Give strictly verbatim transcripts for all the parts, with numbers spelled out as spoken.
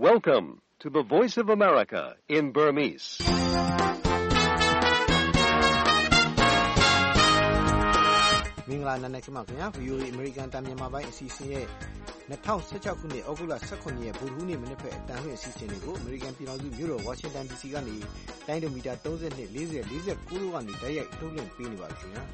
Welcome to the Voice of America in Burmese. ။မင်္ဂလာနံနက်ခင်းပါခင်ဗျာ V O A American တန်မြန်မာပိုင်းအစီအစဉ်ရဲ့၂၀၁၆ခုနှစ်ဩဂုတ်လ၁၇ရက်ဗုဒ္ဓဟူးနေ့မနက်ဖက်အတန်လှည့်အစီအစဉ်တွေကို American ပြည်ထောင်စုမြို့တော် Washington D C ကနေတိုင်းဒိုမီတာ၃၂ ၄၀ ၄၉တို့ကနေတိုက်ရိုက်ထုတ်လွှင့်ပေးနေပါပြီခင်ဗျာ။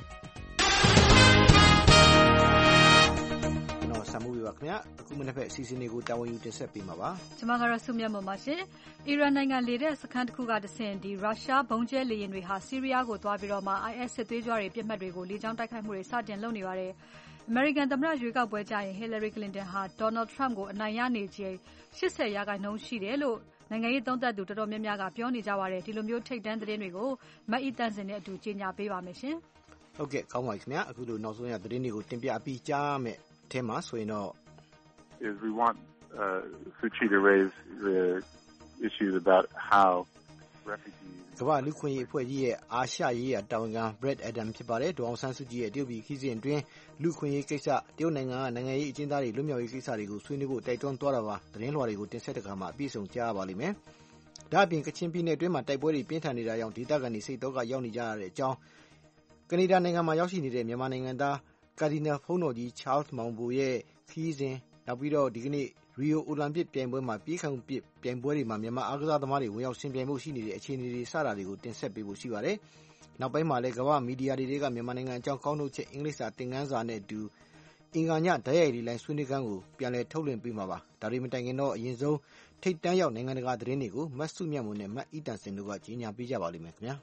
ဆာမူဝေပါခင်ဗျာအခုမနေ့ဖက်အစီအစဉ်တွေကိုတာဝန်ယူတင်ဆက်ပေးမှာပါကျွန်မကတော့စုမြတ်မပါရှင်အီရန်နိုင်ငံလေတဲ့စခန်းတစ်ခုကတဆင့်ဒီရုရှားဘုံကျဲလေယာဉ်တွေဟာဆီးရီးယားကိုသွားပြီးတော့မှ I S စစ်သွေးကြွတွေပြစ်မှတ်တွေကိုလေကြောင်းတိုက်ခိုက်မှုတွေစတင်လုပ်နေပါတယ်အမေရိကန်သမ္မတရွေးကောက်ပွဲကြရင် Hillary Clinton ဟာ Donald Trump ကိုအနိုင်ရနေချိန်၈၀ရာခိုင်နှုန်းရှိတယ်လို့နိုင်ငံရေးသုံးသပ်သူတော်တော်များများကပြောနေကြပါတယ်ဒီလိုမျိုးထိပ်တန်းသတင်းတွေကိုမတ်အီတန်စင်နဲ့အတူကြီးညာပေးပါမယ်ရှင်ဟုတ်ကဲ့ကောင်းပါပြီခင်ဗျာအခုလိုနောက်ဆုံးရသတင်းတွေကိုတင်ပြပြီးကြားမယ်ထဲမှာဆိုရင်တော့ is we want uh, Suchi to raise the issues about how refugees ကမ္ဘာလူခွင့်ရေးအဖွဲ့ကြီးရဲ့အာရှရေးရာတာဝန်ခံ Brad Adam ဖြစ်ပါတယ်ဒေါအောင်ဆန်းစုကြည်ရဲ့တရုတ်ပြည်ခီးစဉ်အတွင်းလူခွင့်ရေးကိစ္စတရုတ်နိုင်ငံကနိုင်ငံရေးအကျဉ်းသားတွေလွတ်မြောက်ရေးကိစ္စတွေကိုဆွေးနွေးဖို့တိုက်တွန်းသွားတာပါသတင်းလွှာတွေကိုတင်ဆက်တဲ့အခါမှာအပြည့်စုံကြားရပါလိမ့်မယ်ဒါအပြင်ကချင်ပြည်နယ်အတွင်းမှာတိုက်ပွဲတွေပြင်းထန်နေတာကြောင့်ဒေသခံတွေစိတ်တော့ကရောက်နေကြရတဲ့အကြောင်းကနေဒါနိုင်ငံမှာရောက်ရှိနေတဲ့မြန်မာနိုင်ငံသားကာဒီနယ်ဖုန်းတော်ကြီး Charles မောင်ဘိုရဲ့ခီးစဉ်နောက်ပြီးတော့ဒီကနေ့ Rio Olympic ပြိုင်ပွဲမှာပြေးခံပစ်ပြိုင်ပွဲတွေမှာမြန်မာအားကစားသမားတွေဝင်ရောက်ရှင်ပြိုင်မှုရှိနေတဲ့အခြေအနေတွေစတာတွေကိုတင်ဆက်ပေးဖို့ရှိပါတယ်။နောက်ပိုင်းမှာလည်းကမ္ဘာမီဒီယာတွေကမြန်မာနိုင်ငံအကြောင်းကောင်းထုတ်ချက်အင်္ဂလိပ်စာသင်ခန်းစာနဲ့အတူအင်္ဂါညဓာတ်ရိုက်ဒီလိုင်းဆွေးနွေးခန်းကိုပြန်လည်ထုတ်လွှင့်ပေးမှာပါ။ဒါတွေမတိုင်ခင်တော့အရင်ဆုံးထိပ်တန်းရောက်နိုင်ငံတကာသတင်းတွေကိုမတ်စုမြတ်မွန်နဲ့မတ်အီတန်စင်တို့ကကြီးညာပေးကြပါလိမ့်မယ်ခင်ဗျာ။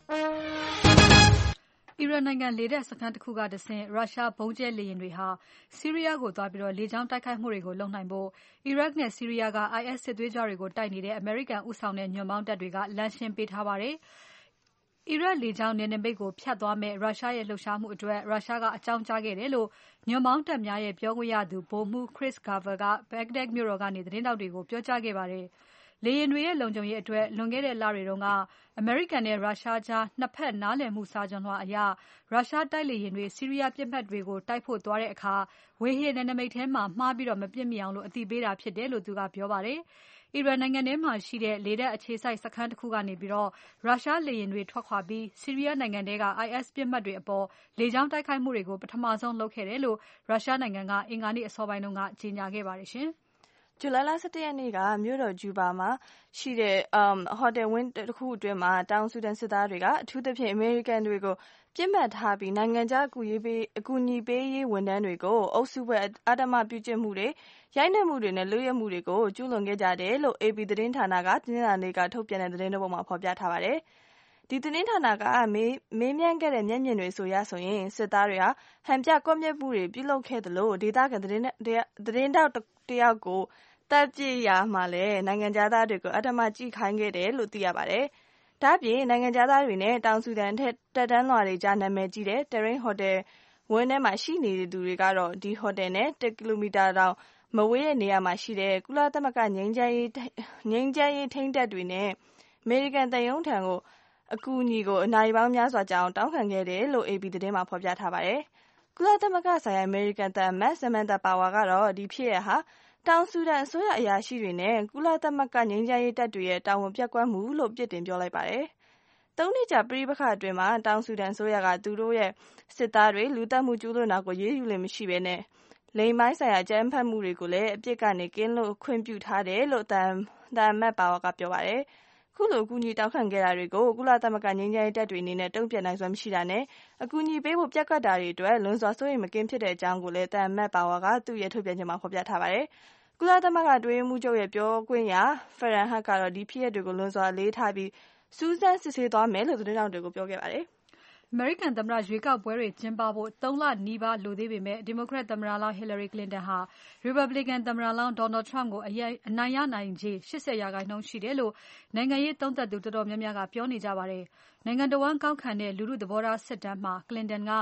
အီရန်နိုင်ငံလေတဲ့စခန်းတစ်ခုကတဆင့်ရုရှားဘုံကျဲလေယာဉ်တွေဟာဆီးရီးယားကိုသွားပြီးတော့လေကြောင်းတိုက်ခိုက်မှုတွေကိုလုပ်နိုင်ဖို့အီရတ်နဲ့ဆီးရီးယားက I S စစ်သွေးကြွတွေကိုတိုက်နေတဲ့အမေရိကန်ဦးဆောင်တဲ့ညွန့်ပေါင်းတပ်တွေကလမ်းရှင်းပေးထားပါတယ်။အီရတ်လေကြောင်းနယ်နိမိတ်ကိုဖြတ်သွားမဲ့ရုရှားရဲ့လှုပ်ရှားမှုအတွက်ရုရှားကအကြောင်းကြားခဲ့တယ်လို့ညွန့်ပေါင်းတပ်များရဲ့ပြောခွင့်ရသူဗိုလ်မှူး Chris Garver က Baghdad မြို့တော်ကနေသတင်းတောက်တွေကိုပြောကြားခဲ့ပါတယ်။လေယာဉ်တွေရဲ့လုံခြုံရေးအတွက်လွန်ခဲ့တဲ့လတွေတုန်းကအမေရိကန်နဲ့ရုရှားကြားနှစ်ဖက်နားလည်မှုစာချွန်လွှာအရရုရှားတိုက်လေယာဉ်တွေဆီးရီးယားပြစ်မှတ်တွေကိုတိုက်ဖို့သွားတဲ့အခါဝေဟင်နယ်နိမိတ်ထဲမှာမှားပြီးတော့မပြစ်မိအောင်လို့အသိပေးတာဖြစ်တယ်လို့သူကပြောပါတယ်။အီရန်နိုင်ငံထဲမှာရှိတဲ့လေတပ်အခြေစိုက်စခန်းတစ်ခုကနေပြီးတော့ရုရှားလေယာဉ်တွေထွက်ခွာပြီးဆီးရီးယားနိုင်ငံထဲက I S ပြစ်မှတ်တွေအပေါ်လေကြောင်းတိုက်ခိုက်မှုတွေကိုပထမဆုံးလုပ်ခဲ့တယ်လို့ရုရှားနိုင်ငံကအင်္ဂါနေ့အစောပိုင်းတုန်းကကြေညာခဲ့ပါတယ်ရှင်။ဇူလိုင်လ၁၁ရက်နေ့ကမြို့တော်ဂျူဘာမှာရှိတဲ့ဟိုတယ်ဝင်းတစ်ခုအတွင်းမှာတောင်ဆူဒန်စစ်သားတွေကအထူးသဖြင့်အမေရိကန်တွေကိုပြစ်မှတ်ထားပြီးနိုင်ငံခြားအကူအညီအကူအညီပေးရေးဝန်ထမ်းတွေကိုအုပ်စုဖွဲ့အဓမ္မပြုကျင့်မှုတွေရိုက်နှက်မှုတွေနဲ့လူရဲမှုတွေကိုကျူးလွန်ခဲ့ကြတယ်လို့ A P သတင်းဌာနကတင်းနှာနေ့ကထုတ်ပြန်တဲ့သတင်းတစ်ပုဒ်မှာဖော်ပြထားပါတယ်။ဒီသတင်းဌာနကမေးမေးမြန်းခဲ့တဲ့မျက်မြင်တွေဆိုရဆိုရင်စစ်သားတွေဟာဟန်ပြကွက်မြက်မှုတွေပြုလုပ်ခဲ့တယ်လို့ဒေသခံသတင်းသတင်းတောက်တယောက်ကိုတပ်ပြစ်ရာမှာလည်းနိုင်ငံသားတွေကိုအဓမ္မကြည့်ခိုင်းခဲ့တယ်လို့သိရပါတယ်။ဒါ့အပြင်နိုင်ငံသားတွေနဲ့တောင်ဆူဒန်ထက်တက်တန်းလွှာတွေကြားနာမည်ကြီးတဲ့ Terrain Hotel ဝင်းထဲမှာရှိနေတဲ့သူတွေကတော့ဒီဟိုတယ်နဲ့တစ်ကီလိုမီတာတောင်မဝေးတဲ့နေရာမှာရှိတဲ့ကုလသမဂ္ဂငြိမ်းချမ်းရေးငြိမ်းချမ်းရေးထိန်းတပ်တွေနဲ့အမေရိကန်တရုံထံကိုအကူအညီကိုအနိုင်ပေါင်းများစွာကြောင်းတောင်းခံခဲ့တယ်လို့ A P သတင်းမှာဖော်ပြထားပါတယ်။ကုလသမဂ္ဂဆိုင်ရာအမေရိကန်သံအမတ် Samantha Power ကတော့ဒီဖြစ်ရပ်ဟာတောင်ဆူဒန်အစိုးရအရာရှိတွေနဲ့ကုလသမဂ္ဂငြိမ်းချမ်းရေးတပ်တွေရဲ့တာဝန်ပြတ်ကွက်မှုလို့ပြစ်တင်ပြောလိုက်ပါတယ်။သုံးနှစ်ကြာပြည်ပခါအတွင်းမှာတောင်ဆူဒန်အစိုးရကသူတို့ရဲ့စစ်သားတွေလူတပ်မှုကျူးလွန်တာကိုရေးယူလို့မရှိဘဲနဲ့လိမ်မိုင်းဆိုင်ရာကြမ်းဖက်မှုတွေကိုလည်းအပြစ်ကနေကင်းလို့ခွင့်ပြုထားတယ်လို့တန်တန်မတ်ပါဝါကပြောပါတယ်။ခုလိုအကူအညီတောင်းခံခဲ့တာတွေကိုကုလသမဂ္ဂငြိမ်းချမ်းရေးတပ်တွေအနေနဲ့တုံ့ပြန်နိုင်စွမ်းမရှိတာနဲ့အကူအညီပေးဖို့ပြတ်ကွက်တာတွေအတွက်လွန်စွာစိုးရိမ်မကင်းဖြစ်တဲ့အကြောင်းကိုလည်းတန်မတ်ပါဝါကသူ့ရဲ့ထုတ်ပြန်ချက်မှာဖော်ပြထားပါတယ်။ကုလသမဂ္ဂတွင်းမှုချုပ်ရဲ့ပြောခွင့်ရဖရန်ဟတ်ကတော့ဒီဖြစ်ရပ်တွေကိုလွန်စွာလေးထားပြီးစူးစမ်းစစ်ဆေးသွားမယ်လို့သတင်းတောက်တွေကိုပြောခဲ့ပါတယ်။အမေရိကန်သမ္မတရွေးကောက်ပွဲတွေကျင်းပဖို့သုံးလနီးပါးလိုသေးပေမဲ့ဒီမိုကရက်သမ္မတလောင်း Hillary Clinton ဟာ Republican သမ္မတလောင်း Donald Trump ကိုအနိုင်ရနိုင်ခြေ၈၀ရာခိုင်နှုန်းရှိတယ်လို့နိုင်ငံရေးသုံးသပ်သူတော်တော်များများကပြောနေကြပါတယ်။နိုင်ငံတော်ဝန်ကောက်ခံတဲ့လူထုသဘောထားစစ်တမ်းမှာ Clinton က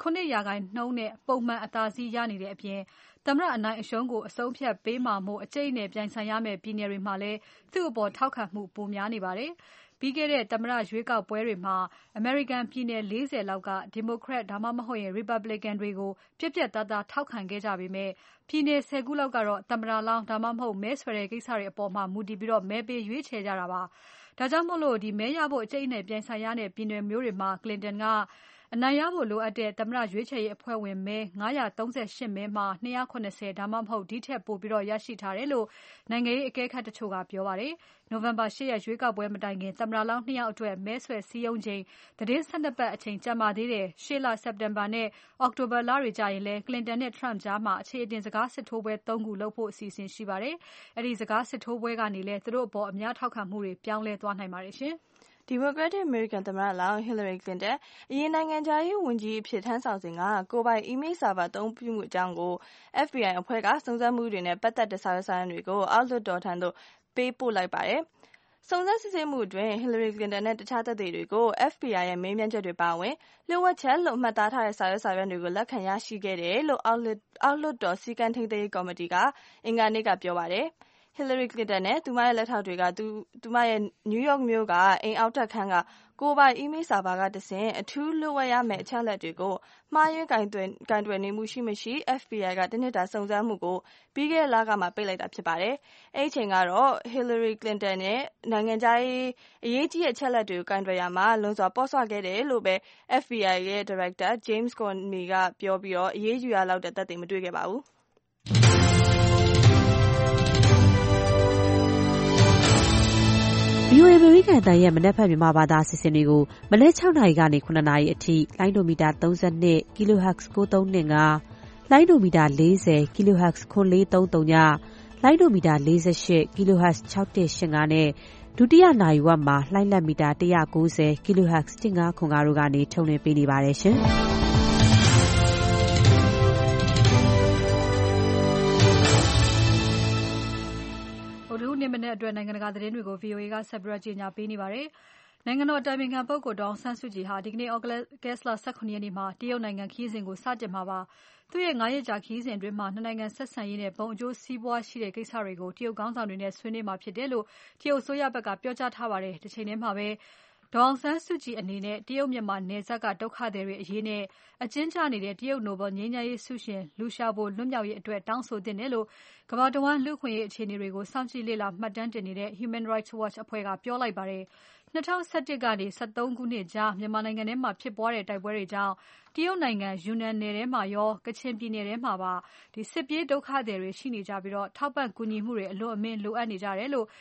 ခုနှစ်ရာခိုင်နှုန်းနဲ့ပုံမှန်အသာစီးရနေတဲ့အပြင်သမ္မတအနိုင်အရှုံးကိုအဆုံးဖြတ်ပေးမှာမို့အကျိတ်နဲ့ပြိုင်ဆိုင်ရမယ့်ပြည်နယ်တွေမှာလည်းသူ့အပေါ်ထောက်ခံမှုပိုများနေပါတယ်။ပြီးခဲ့တဲ့သမ္မတရွေးကောက်ပွဲတွေမှာ American ပြည်နယ်၄၀လောက်က Democrat ဒါမှမဟုတ်ရင် Republican တွေကိုပြတ်ပြတ်သားသားထောက်ခံခဲ့ကြပေမဲ့ပြည်နယ်၁၀ခုလောက်ကတော့သမ္မတလောင်းဒါမှမဟုတ်မဲဆွယ်တဲ့ကိစ္စတွေအပေါ်မှာမူတည်ပြီးမဲပေးရွေးချယ်ကြတာပါ။ဒါကြောင့်မို့လို့ဒီမဲရဖို့အကျိတ်နဲ့ပြိုင်ဆိုင်ရတဲ့ပြည်နယ်မျိုးတွေမှာ Clinton ကအနိုင်ရဖို့လိုအပ်တဲ့သမ္မတရွေးချယ်ရေးအဖွဲ့ဝင်မဲ၅၃၈မဲမှာ၂၇၀ဒါမှမဟုတ်ဒီထက်ပိုပြီးရရှိထားတယ်လို့နိုင်ငံရေးအကဲခတ်တချို့ကပြောပါတယ်။ November ၈ရက်ရွေးကောက်ပွဲမတိုင်ခင်သမ္မတလောင်း၂ယောက်အတွက်မဲဆွယ်စည်းရုံးချိန်သီတင်း၁၂ပတ်အချိန်ကျန်ပါသေးတယ်။ရှေ့လ September နဲ့ October လတွေကျရင်လည်း Clinton နဲ့ Trump ကြားမှာအခြေအတင်စကားစစ်ထိုးပွဲ၃ခုလုပ်ဖို့အစီအစဉ်ရှိပါတယ်။အဲဒီစကားစစ်ထိုးပွဲကနေလည်းသူတို့အပေါ်အများထောက်ခံမှုတွေပြောင်းလဲသွားနိုင်ပါတယ်ရှင်။ Democratic American သမ္မတလောင်း Hillary Clinton အရင်နိုင်ငံခြားရေးဝန်ကြီးအဖြစ်ထမ်းဆောင်စဉ်ကကိုယ်ပိုင် email server အသုံးပြုမှုအကြောင်းကို F B I အဖွဲ့ကစုံစမ်းမှုတွေနဲ့ပတ်သက်တဲ့စာရွက်စာတမ်းတွေကိုအောက်လွှတ်တော်ထံသို့ပေးပို့လိုက်ပါတယ်။စုံစမ်းစစ်ဆေးမှုအတွင်း Hillary Clinton နဲ့တခြားသက်သေတွေကို F B I ရဲ့မေးမြန်းချက်တွေပါဝင်လျှို့ဝှက်ချက်လို့မှတ်သားထားတဲ့စာရွက်စာတမ်းတွေကိုလက်ခံရရှိခဲ့တယ်လို့အောက်လွှတ်တော်စည်းကမ်းထိန်းသိမ်းရေးကော်မတီကအင်္ဂါနေ့ကပြောပါတယ်။ Hillary Clinton နဲ့သူမရဲ့လက်ထောက်တွေကသူသူမရဲ့ New York မြို့ကအိမ်အောက်ထပ်ခန်းကကိုယ်ပိုင် email server ကတဆင့်အထူးလျှို့ဝှက်ရမယ့်အချက်အလက်တွေကိုမှားယွင်းကိုင်တွယ်ကိုင်တွယ်နေမှုရှိမရှိ F B I ကတနှစ်တာစုံစမ်းမှုကိုပြီးခဲ့တဲ့လကမှပိတ်လိုက်တာဖြစ်ပါတယ်။အဲဒီအချိန်ကတော့ Hillary Clinton ရဲ့နိုင်ငံခြားရေးအရေးကြီးတဲ့အချက်အလက်တွေကိုကိုင်တွယ်ရမှာလွန်စွာပေါ့ဆခဲ့တယ်လို့ပဲ F B I ရဲ့ Director James Comey ကပြောပြီးအရေးယူရလောက်တဲ့သက်သေမတွေ့ခဲ့ပါဘူး။ V O A အမေရိကန်အသံရဲ့မနက်ဖြန်မြန်မာဘာသာအစီအစဉ်တွေကိုမနက်၆နာရီကနေ၇နာရီအထိလိုင်းဒိုမီတာ၃၂ kilohertz ၉၃၂၅ လိုင်းဒိုမီတာ၄၀ kilohertz ၉၄၃၃ည လိုင်းဒိုမီတာ၄၈ kilohertz ၆၁၈၅နဲ့ဒုတိယနာရီဝက်မှာလှိုင်းလက်မီတာ၁၉၀ kilohertz ၁၅၇၅တို့ကနေထုတ်လွှင့်ပေးနေပါတယ်ရှင်။ဗုဒ္ဓဟူးနေ့မနေ့အတွက်နိုင်ငံတကာသတင်းတွေကို V O A ကဆက်ပြီးကြေညာပေးနေပါတယ်။နိုင်ငံတော်အတိုင်ပင်ခံပုဂ္ဂိုလ်ဒေါ်အောင်ဆန်းစုကြည်ဟာဒီကနေ့ August လ၁၇ရက်နေ့မှာတရုတ်နိုင်ငံခရီးစဉ်ကိုစတင်မှာပါ။သူ့ရဲ့၅ရက်ကြာခရီးစဉ်အတွင်းမှာနှစ်နိုင်ငံဆက်ဆံရေးနဲ့ဘုံအကျိုးစီးပွားရှိတဲ့ကိစ္စတွေကိုတရုတ်ခေါင်းဆောင်တွေနဲ့ဆွေးနွေးမှာဖြစ်တယ်လို့တရုတ်အစိုးရဘက်ကပြောကြားထားပါတယ်။ဒီချိန်ထဲမှာပဲဒေါ်အောင်ဆန်းစုကြည်အနေနဲ့တရုတ်မြန်မာနယ်စပ်ကဒုက္ခသည်တွေအရေးနဲ့အကျဉ်းချနေတဲ့တရုတ်နိုဘယ်ငြိမ်းချမ်းရေးဆုရှင်လူရှာဘိုလွတ်မြောက်ရေးအတွက်တောင်းဆိုသင့်တယ်လို့ကမ္ဘာတဝန်းလူ့အခွင့်အရေးအခြေအနေတွေကိုစောင့်ကြည့်လေ့လာမှတ်တမ်းတင်နေတဲ့ Human Rights Watch အဖွဲ့ကပြောလိုက်ပါတယ်။၂၀၁၁ကနေ၁၃ခုနှစ်ကြားမြန်မာနိုင်ငံထဲမှာဖြစ်ပွားတဲ့တိုက်ပွဲတွေကြောင့်တရုတ်နိုင်ငံယူနန်နယ်ထဲမှာရောကချင်ပြည်နယ်ထဲမှာပါဒီစစ်ပြေးဒုက္ခသည်တွေရှိနေကြပြီးတော့ထောက်ပံ့ကူညီမှုတွေအလွန်အမင်းလိုအပ်နေကြတယ်လို့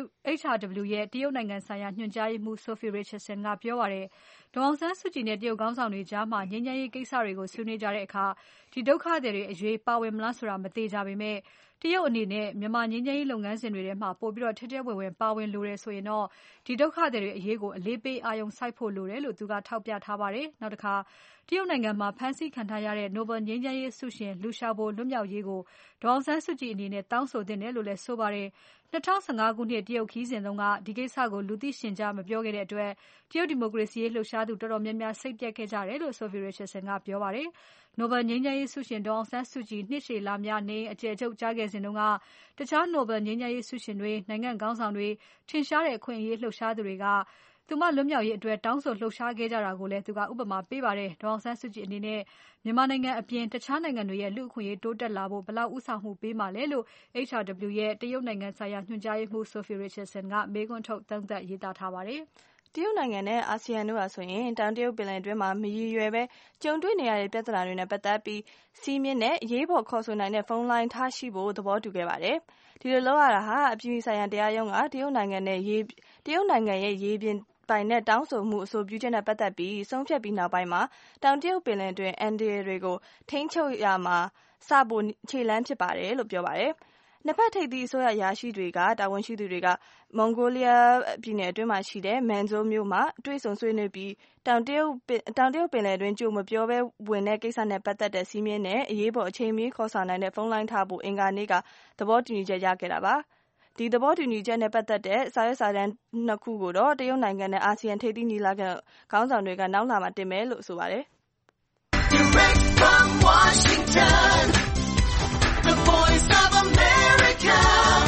H R W ရဲ့တရုတ်နိုင်ငံဆိုင်ရာညွှန်ကြားရေးမှူး Sophie Richardson ကပြောပါတယ်။ဒေါ်အောင်ဆန်းစုကြည်နဲ့တရုတ်ခေါင်းဆောင်တွေကြားမှာငြိမ်းချမ်းရေးကိစ္စတွေကိုဆွေးနွေးကြတဲ့အခါဒီဒုက္ခသည်တွေအရေးပါဝင်မလားဆိုတာမသေချာပေမဲ့တရုတ်အနေနဲ့မြန်မာငြိမ်းချမ်းရေးလုပ်ငန်းစဉ်တွေထဲမှာပိုပြီးထဲထဲဝင်ဝင်ပါဝင်လိုတယ်ဆိုရင်တော့ဒီဒုက္ခသည်တွေအရေးကိုအလေးပေးအာရုံစိုက်ဖို့လိုတယ်လို့သူကထောက်ပြထားပါတယ်။နောက်တစ်ခါတရုတ်နိုင်ငံမှာဖမ်းဆီးခံထားရတဲ့ Nobel ငြိမ်းချမ်းရေးဆုရှင်လူရှာဘိုလွတ်မြောက်ရေးကိုဒေါ်အောင်ဆန်းစုကြည်အနေနဲ့တောင်းဆိုသင့်တယ်လို့လည်းဆိုပါတယ်။၂၀၁၅ခုနှစ်တရုတ်ခရီးစဉ်တုန်းကဒီကိစ္စကိုလူသိရှင်ကြားမပြောခဲ့တဲ့အတွက်တရုတ်ဒီမိုကရေစီရေးလှုပ်ရှားသူတော်တော်များများစိတ်ပျက်ခဲ့ကြတယ်လို့ Sophie Richardson ကပြောပါတယ်။ Nobel ငြိမ်းချမ်းရေးဆုရှင်ဒေါ်အောင်ဆန်းစုကြည်နှစ်ရှည်လများနေအကျယ်ချုပ်ကြားခဲ့စဉ်တုန်းကတခြား Nobel ငြိမ်းချမ်းရေးဆုရှင်တွေနိုင်ငံခေါင်းဆောင်တွေထင်ရှားတဲ့အခွင့်အရေးလှုပ်ရှားသူတွေကသူမလွတ်မြောက်ရေးအတွက်တောင်းဆိုလှုပ်ရှားခဲ့ကြတာကိုလည်းသူကဥပမာပေးပါတယ်။ဒေါ်အောင်ဆန်းစုကြည်အနေနဲ့မြန်မာနိုင်ငံအပြင်တခြားနိုင်ငံတွေရဲ့လူ့အခွင့်အရေးတိုးတက်လာဖို့ဘယ်လောက်ဦးဆောင်မှုပေးမှာလဲလို့ H R W ရဲ့တရုတ်နိုင်ငံဆိုင်ရာညွှန်ကြားရေးမှူး Sophie Richardson ကမေးခွန်းထုတ်သုံးသပ်ရေးသားထားပါတယ်။တရုတ်နိုင်ငံနဲ့အာဆီယံတို့ဟာဆိုရင်တောင်တရုတ်ပင်လယ်တွင်းမှာမရည်ရွယ်ပဲကြုံတွေ့နေရတဲ့ပြဿနာတွေနဲ့ပတ်သက်ပြီးစီးမြင့်တဲ့အရေးပေါ်ခေါ်ဆိုနိုင်တဲ့ဖုန်းလိုင်းထားရှိဖို့သဘောတူခဲ့ပါတယ်။ဒီလိုလုပ်ရတာဟာအပြည်ပြည်ဆိုင်ရာတရားရုံးကတရုတ်နိုင်ငံနဲ့ရေတရုတ်နိုင်ငံရဲ့ရေပြင်ပိုင်နဲ့တောင်းဆိုမှုအဆိုပြုချက်နဲ့ပတ်သက်ပြီးဆုံးဖြတ်ပြီးနောက်ပိုင်းမှာတောင်တရုတ်ပင်လယ်တွင်အန်ဒီယေတွေကိုထိန်းချုပ်ရမှာစဖို့ခြေလှမ်းဖြစ်ပါတယ်လို့ပြောပါတယ်။နှစ်ဖက်ထိပ်သီးအစိုးရရာရှိတွေကတာဝန်ရှိသူတွေကမွန်ဂိုလီးယားပြည်နယ်အတွင်းမှာရှိတဲ့မန်ဇိုးမြို့မှာတွေ့ဆုံဆွေးနွေးပြီးတောင်တရုတ်တောင်တရုတ်ပင်လယ်တွင်းကြိုမပြောဘဲဝင်တဲ့ကိစ္စနဲ့ပတ်သက်တဲ့စီးမြင့်တဲ့အရေးပေါ်အချိန်မီခေါ်ဆောင်နိုင်တဲ့ဖုန်းလိုင်းထားဖို့အင်္ဂါနေ့ကသဘောတူညီချက်ရခဲ့တာပါ။ဒီသဘောတူညီချက်နဲ့ပတ်သက်တဲ့စာရွက်စာတမ်းနှစ်ခုကိုတော့တရုတ်နိုင်ငံနဲ့အာဆီယံထိပ်သီးညီလာခံခေါင်းဆောင်တွေကနောက်လာမှာတင်မယ်လို့ဆိုပါတယ်။ Direct from Washington, the voice of America,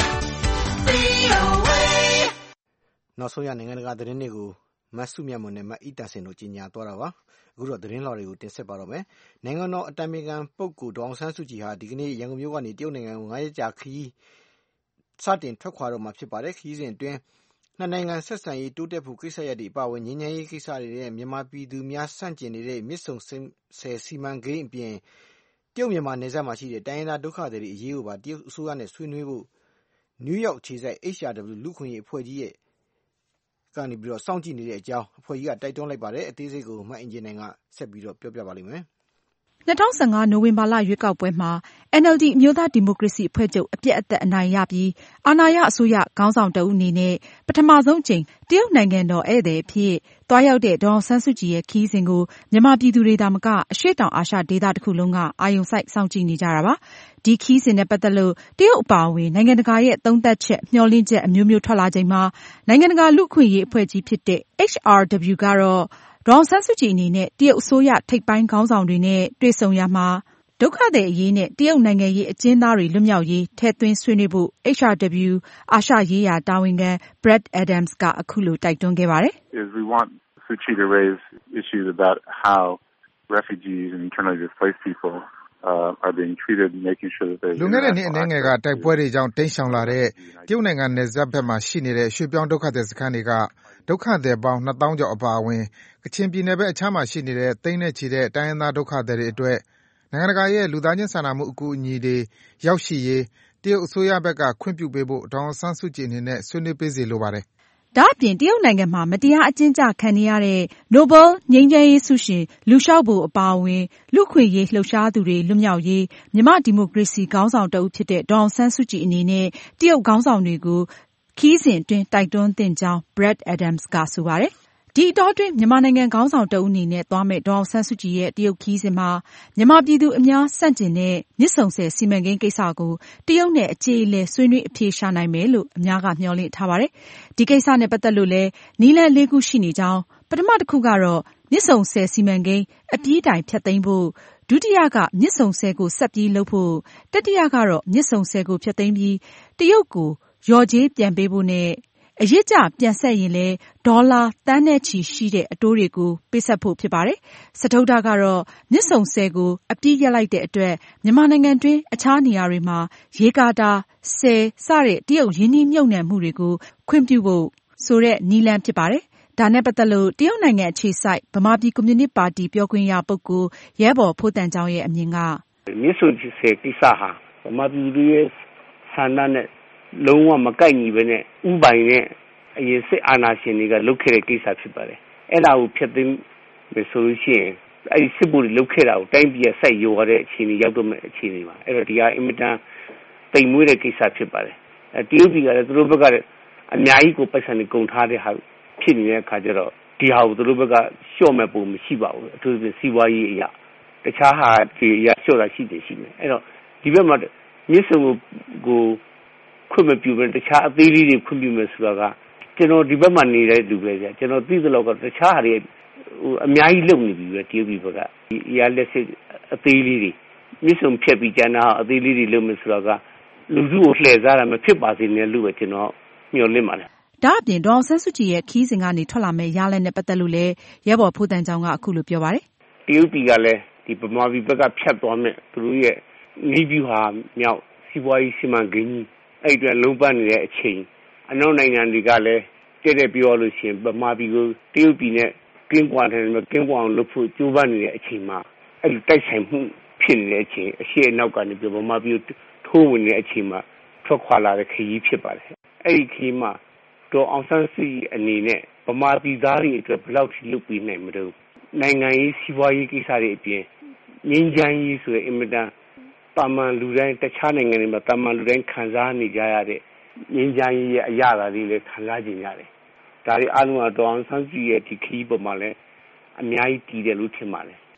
V O A. နောက်ဆုံးရနိုင်ငံတကာသတင်းတွေကိုမတ်စုမြတ်မွန်နဲ့မအီတာစင်တို့ကြီးညာသွားတာပါအခုတော့သတင်းလော်တွေကိုတင်ဆက်ပါတော့မယ်နိုင်ငံတော်အတိုင်ပင်ခံပုဂ္ဂိုလ်ဒေါအောင်ဆန်းစုကြည်ဟာဒီကနေ့ရန်ကုန်မြို့ကနေတရုတ်နိုင်ငံကိုငါးရက်ကြာခရီးစတင်ထွက်ခွာတော့မှာဖြစ်ပါတယ်ခရီးစဉ်အတွင်းနှစ်နိုင်ငံဆက်ဆံရေးတိုးတက်ဖို့ကိစ္စရပ်တွေအပါအဝင်ငြိမ်းချမ်းရေးကိစ္စတွေနဲ့မြန်မာပြည်သူများဆန့်ကျင်နေတဲ့မြစ်ဆုံဆယ်စီမံကိန်းအပြင်တရုတ်မြန်မာနယ်စပ်မှာရှိတဲ့တိုင်းရင်းသားဒုက္ခသည်တွေအရေးကိုပါတရုတ်အစိုးရနဲ့ဆွေးနွေးဖို့နယူးယောက်ခြေစိုက် H R W လူခွင့်ရေးအဖွဲ့ကြီးရဲ့ကနေပြီးတော့စောင့်ကြည့်နေတဲ့အကြောင်းအဖွဲ့ကြီးကတိုက်တွန်းလိုက်ပါတယ်အသေးစိတ်ကိုမအင်ဂျင်နိုင်ကဆက်ပြီးတော့ပြောပြပါလိမ့်မယ်၂၀၁၅နိုဝင်ဘာလရွေးကောက်ပွဲမှာ N L D အမျိုးသားဒီမိုကရေစီအဖွဲ့ချုပ်အပြတ်အသတ်အနိုင်ရပြီးအာဏာရအစိုးရခေါင်းဆောင်တဦးအနေနဲ့ပထမဆုံးအကြိမ်တရုတ်နိုင်ငံတော်ဧည့်သည်အဖြစ်သွားရောက်တဲ့ဒေါ်အောင်ဆန်းစုကြည်ရဲ့ခရီးစဉ်ကိုမြန်မာပြည်သူတွေသာမကအရှေ့တောင်အာရှဒေသတစ်ခုလုံးကအာရုံစိုက်စောင့်ကြည့်နေကြတာပါဒီခရီးစဉ်နဲ့ပတ်သက်လို့တရုတ်အပါအဝင်နိုင်ငံတကာရဲ့သုံးသပ်ချက်မျှော်လင့်ချက်အမျိုးမျိုးထွက်လာချိန်မှာနိုင်ငံတကာလူ့အခွင့်အရေးအဖွဲ့ကြီးဖြစ်တဲ့ H R W ကတော့ဒေါ်အောင်ဆန်းစုကြည်အနေနဲ့တရုတ်အစိုးရထိပ်ပိုင်းခေါင်းဆောင်တွေနဲ့တွေ့ဆုံရမှာဒုက္ခသည်အရေးနဲ့တရုတ်နိုင်ငံရေးအကျဉ်းသားတွေလွတ်မြောက်ရေးထည့်သွင်းဆွေးနွေးဖို့ H R W အာရှရေးရာတာဝန်ခံ Brad Adams ကအခုလိုတိုက်တွန်းခဲ့ပါတယ် We want Suu Kyi to raise issues about how refugees and internally displaced people uh, are being treated and making sure that they're လွန်ခဲ့တဲ့နှစ်အနည်းငယ်ကတိုက်ပွဲတွေကြောင့်တိမ်းရှောင်လာတဲ့တရုတ်နိုင်ငံနယ်စပ်ဘက်မှာရှိနေတဲ့ရွှေပြောင်းဒုက္ခသည်စခန်းတွေကဒုက္ခသည်ပေါင်းနှစ်သောင်းကျော်အပါအဝင်ကချင်ပြည်နယ်ဘက်အခြားမှာရှိနေတဲ့သိန်းနဲ့ချီတဲ့တိုင်းရင်းသားဒုက္ခသည်တွေအတွက်နိုင်ငံတကာရဲ့လူသားချင်းစာနာမှုအကူအညီတွေရောက်ရှိရေးတရုတ်အစိုးရဘက်ကခွင့်ပြုပေးဖို့ဒေါ်အောင်ဆန်းစုကြည်အနေနဲ့ဆွေးနွေးပေးစေလိုပါတယ်ဒါအပြင်တရုတ်နိုင်ငံမှာမတရားအကျဉ်းချခံနေရတဲ့ Nobel ငြိမ်းချမ်းရေးဆုရှင်လူရှောက်ဘိုအပါအဝင်လူ့ခွင့်ရေးလှုပ်ရှားသူတွေလွတ်မြောက်ရေးမြန်မာဒီမိုကရေစီခေါင်းဆောင်တဦးဖြစ်တဲ့ဒေါ်အောင်ဆန်းစုကြည်အနေနဲ့တရုတ်ခေါင်းဆောင်တွေကိုခီးစဉ်အတွင်းတိုက်တွန်းသင့်ကြောင်း Brad Adams ကဆိုပါတယ်ဒီအတောအတွင်းမြန်မာနိုင်ငံခေါင်းဆောင်တဦးအနေနဲ့သွားမဲ့ဒေါ်အောင်ဆန်းစုကြည်ရဲ့တရုတ်ခီးစဉ်မှာမြန်မာပြည်သူအများဆန့်ကျင်တဲ့မြစ်ဆုံဆည်စီမံကိန်းကိစ္စကိုတရုတ်နဲ့အကြေအလည်ဆွေးနွေးအဖြေရှာနိုင်မယ်လို့အများကမျှော်လင့်ထားပါတယ်ဒီကိစ္စနဲ့ပတ်သက်လို့လည်းနည်းလမ်းလေးခုရှိနေကြောင်းပထမတစ်ခုကတော့မြစ်ဆုံဆည်စီမံကိန်းအပြီးတိုင်ဖျက်သိမ်းဖို့ဒုတိယကမြစ်ဆုံဆည်ကိုဆက်ပြီးလုပ်ဖို့တတိယကတော့မြစ်ဆုံဆည်ကိုဖျက်သိမ်းပြီးတရုတ်ကိုရော်ကြေးပြန်ပေးဖို့နဲ့အရစ်ကျပြန်ဆက်ရင်လည်းဒေါ်လာတန်းနဲ့ချီရှိတဲ့အတိုးတွေကိုပေးဆက်ဖို့ဖြစ်ပါတယ်။စတုတ္ထကတော့မြစ်ဆုံဆည်ကိုအပြည့်ရက်လိုက်တဲ့အတွက်မြန်မာနိုင်ငံတွင်းအခြားနေရာတွေမှာရေကာတာဆည်စတဲ့တရုတ်ရင်းနှီးမြှုပ်နှံမှုတွေကိုခွင့်ပြုဖို့ဆိုတဲ့နည်းလမ်းဖြစ်ပါတယ်။ဒါနဲ့ပတ်သက်လို့တရုတ်နိုင်ငံအခြေစိုက်ဗမာပြည်ကွန်မြူနစ်ပါတီပြောခွင့်ရပုဂ္ဂိုလ်ရဲဘော်ဖိုးတန်ကျောင်းရဲ့အမြင်ကမြစ်ဆုံဆည်ကိစ္စဟာဗမာပြည်သူရဲ့ဆန္ဒနဲ့လုံးဝမကိုက်ညီပဲနဲ့ဥပိုင်နဲ့အရင်စစ်အာဏာရှင်တွေကလုပ်ခဲ့တဲ့ကိစ္စဖြစ်ပါတယ်။အဲ့ဒါကိုဖျက်သိမ်းမယ်ဆိုလို့ရှိရင်အဲ့ဒီစစ်ဗိုလ်တွေလုပ်ခဲ့တာကိုတိုင်းပြည်ဆက်ရောရတဲ့အခြေအနေရောက်တော့မယ့်အခြေအနေပါ။အဲ့တော့ဒီဟာအင်မတန်တိမ်မွေးတဲ့ကိစ္စဖြစ်ပါတယ်။အဲတရုတ်ပြည်ကလည်းသူတို့ဘက်ကလည်းအများကြီးကိုပိုက်ဆံတွေကုန်ထားတဲ့ဟာဖြစ်နေတဲ့အခါကျတော့ဒီဟာကိုသူတို့ဘက်ကလျှော့မဲ့ပုံမရှိပါဘူး။အထူးသဖြင့်စီးပွားရေးအရာတခြားဟာဒီအရာလျှော့တာရှိတယ်ရှိမယ်။အဲ့တော့ဒီဘက်မှာမြစ်ဆုံကိုခွင့်မပြုဘဲတခြားအသေးလေးတွေခွင့်ပြုမယ်ဆိုတာကကျွန်တော်ဒီဘက်မှာနေတဲ့လူပဲကြာကျွန်တော်သိသလောက်ကတခြားဟာတွေဟိုအများကြီးလုပ်နေပြီပဲတရုတ်ပြည်ဘက်ကဒီအရာလက်စစ်အသေးလေးတွေမြစ်ဆုံဖြတ်ပြီးကျန်တာအသေးလေးတွေလုပ်မယ်ဆိုတာကလူစုကိုလှည့်စားတာမဖြစ်ပါစေနဲ့လို့ပဲကျွန်တော်မျှော်လင့်ပါတယ်ဒါအပြင်ဒေါ်အောင်ဆန်းစုကြည်ရဲ့ခီးစဉ်ကနေထွက်လာမဲ့ရလဒ်နဲ့ပတ်သက်လို့လည်းရဲဘော်ဖိုးတန်ကျောင်းကအခုလိုပြောပါတယ်တရုတ်ပြည်ကလည်းဒီဗမာပြည်ဘက်ကဖြတ်သွားမဲ့သူတို့ရဲ့နေပြည်ဟာမြောက်စီးပွားရေးစီမံကိန်းကြီးအဲ့အတွက်လုံးပန်းနေတဲ့အချိန်အနောက်နိုင်ငံတွေကလည်းကြည့်တဲ့ပြောလို့ရှိရင်ဗမာပြည်ကိုတရုတ်ပြည်နဲ့ကင်းကွာတယ်ကင်းကွာအောင်လုပ်ဖို့ကြိုးပမ်းနေတဲ့အချိန်မှာအဲ့ဒီတိုက်ဆိုင်မှုဖြစ်နေတဲ့အချိန်အရှိအနောက်ကနေပြောဗမာပြည်ထိုးဝင်နေတဲ့အချိန်မှာထွက်ခွာလာတဲ့ခရီးဖြစ်ပါတယ်အဲ့ဒီခရီးမှာဒေါ်အောင်ဆန်းစုကြည်အနေနဲ့ဗမာပြည်သားတွေအတွက်ဘယ်လောက်ထိလုပ်ပြီးနိုင်မလို့နိုင်ငံရေးစီးပွားရေးကိစ္စတွေအပြင်ငြိမ်းချမ်းရေးဆိုတဲ့အင်မတန်တာမန်လူတိုင်းတခြားနိုင်ငံတွေမှာတာမန်လူတိုင်းခံစားနေကြရတဲ့ငြိမ်းချမ်းရေးရဲ့အရာဓာတ်တွေလည်းခံစားကြရတယ်ဒါတွေအားလုံးကဒေါ်အောင်ဆန်းစုကြည်ရဲ့ဒီခရီးပေါ်မှာလည်းအများကြီးတည်တယ်လို့ထင်ပါတယ်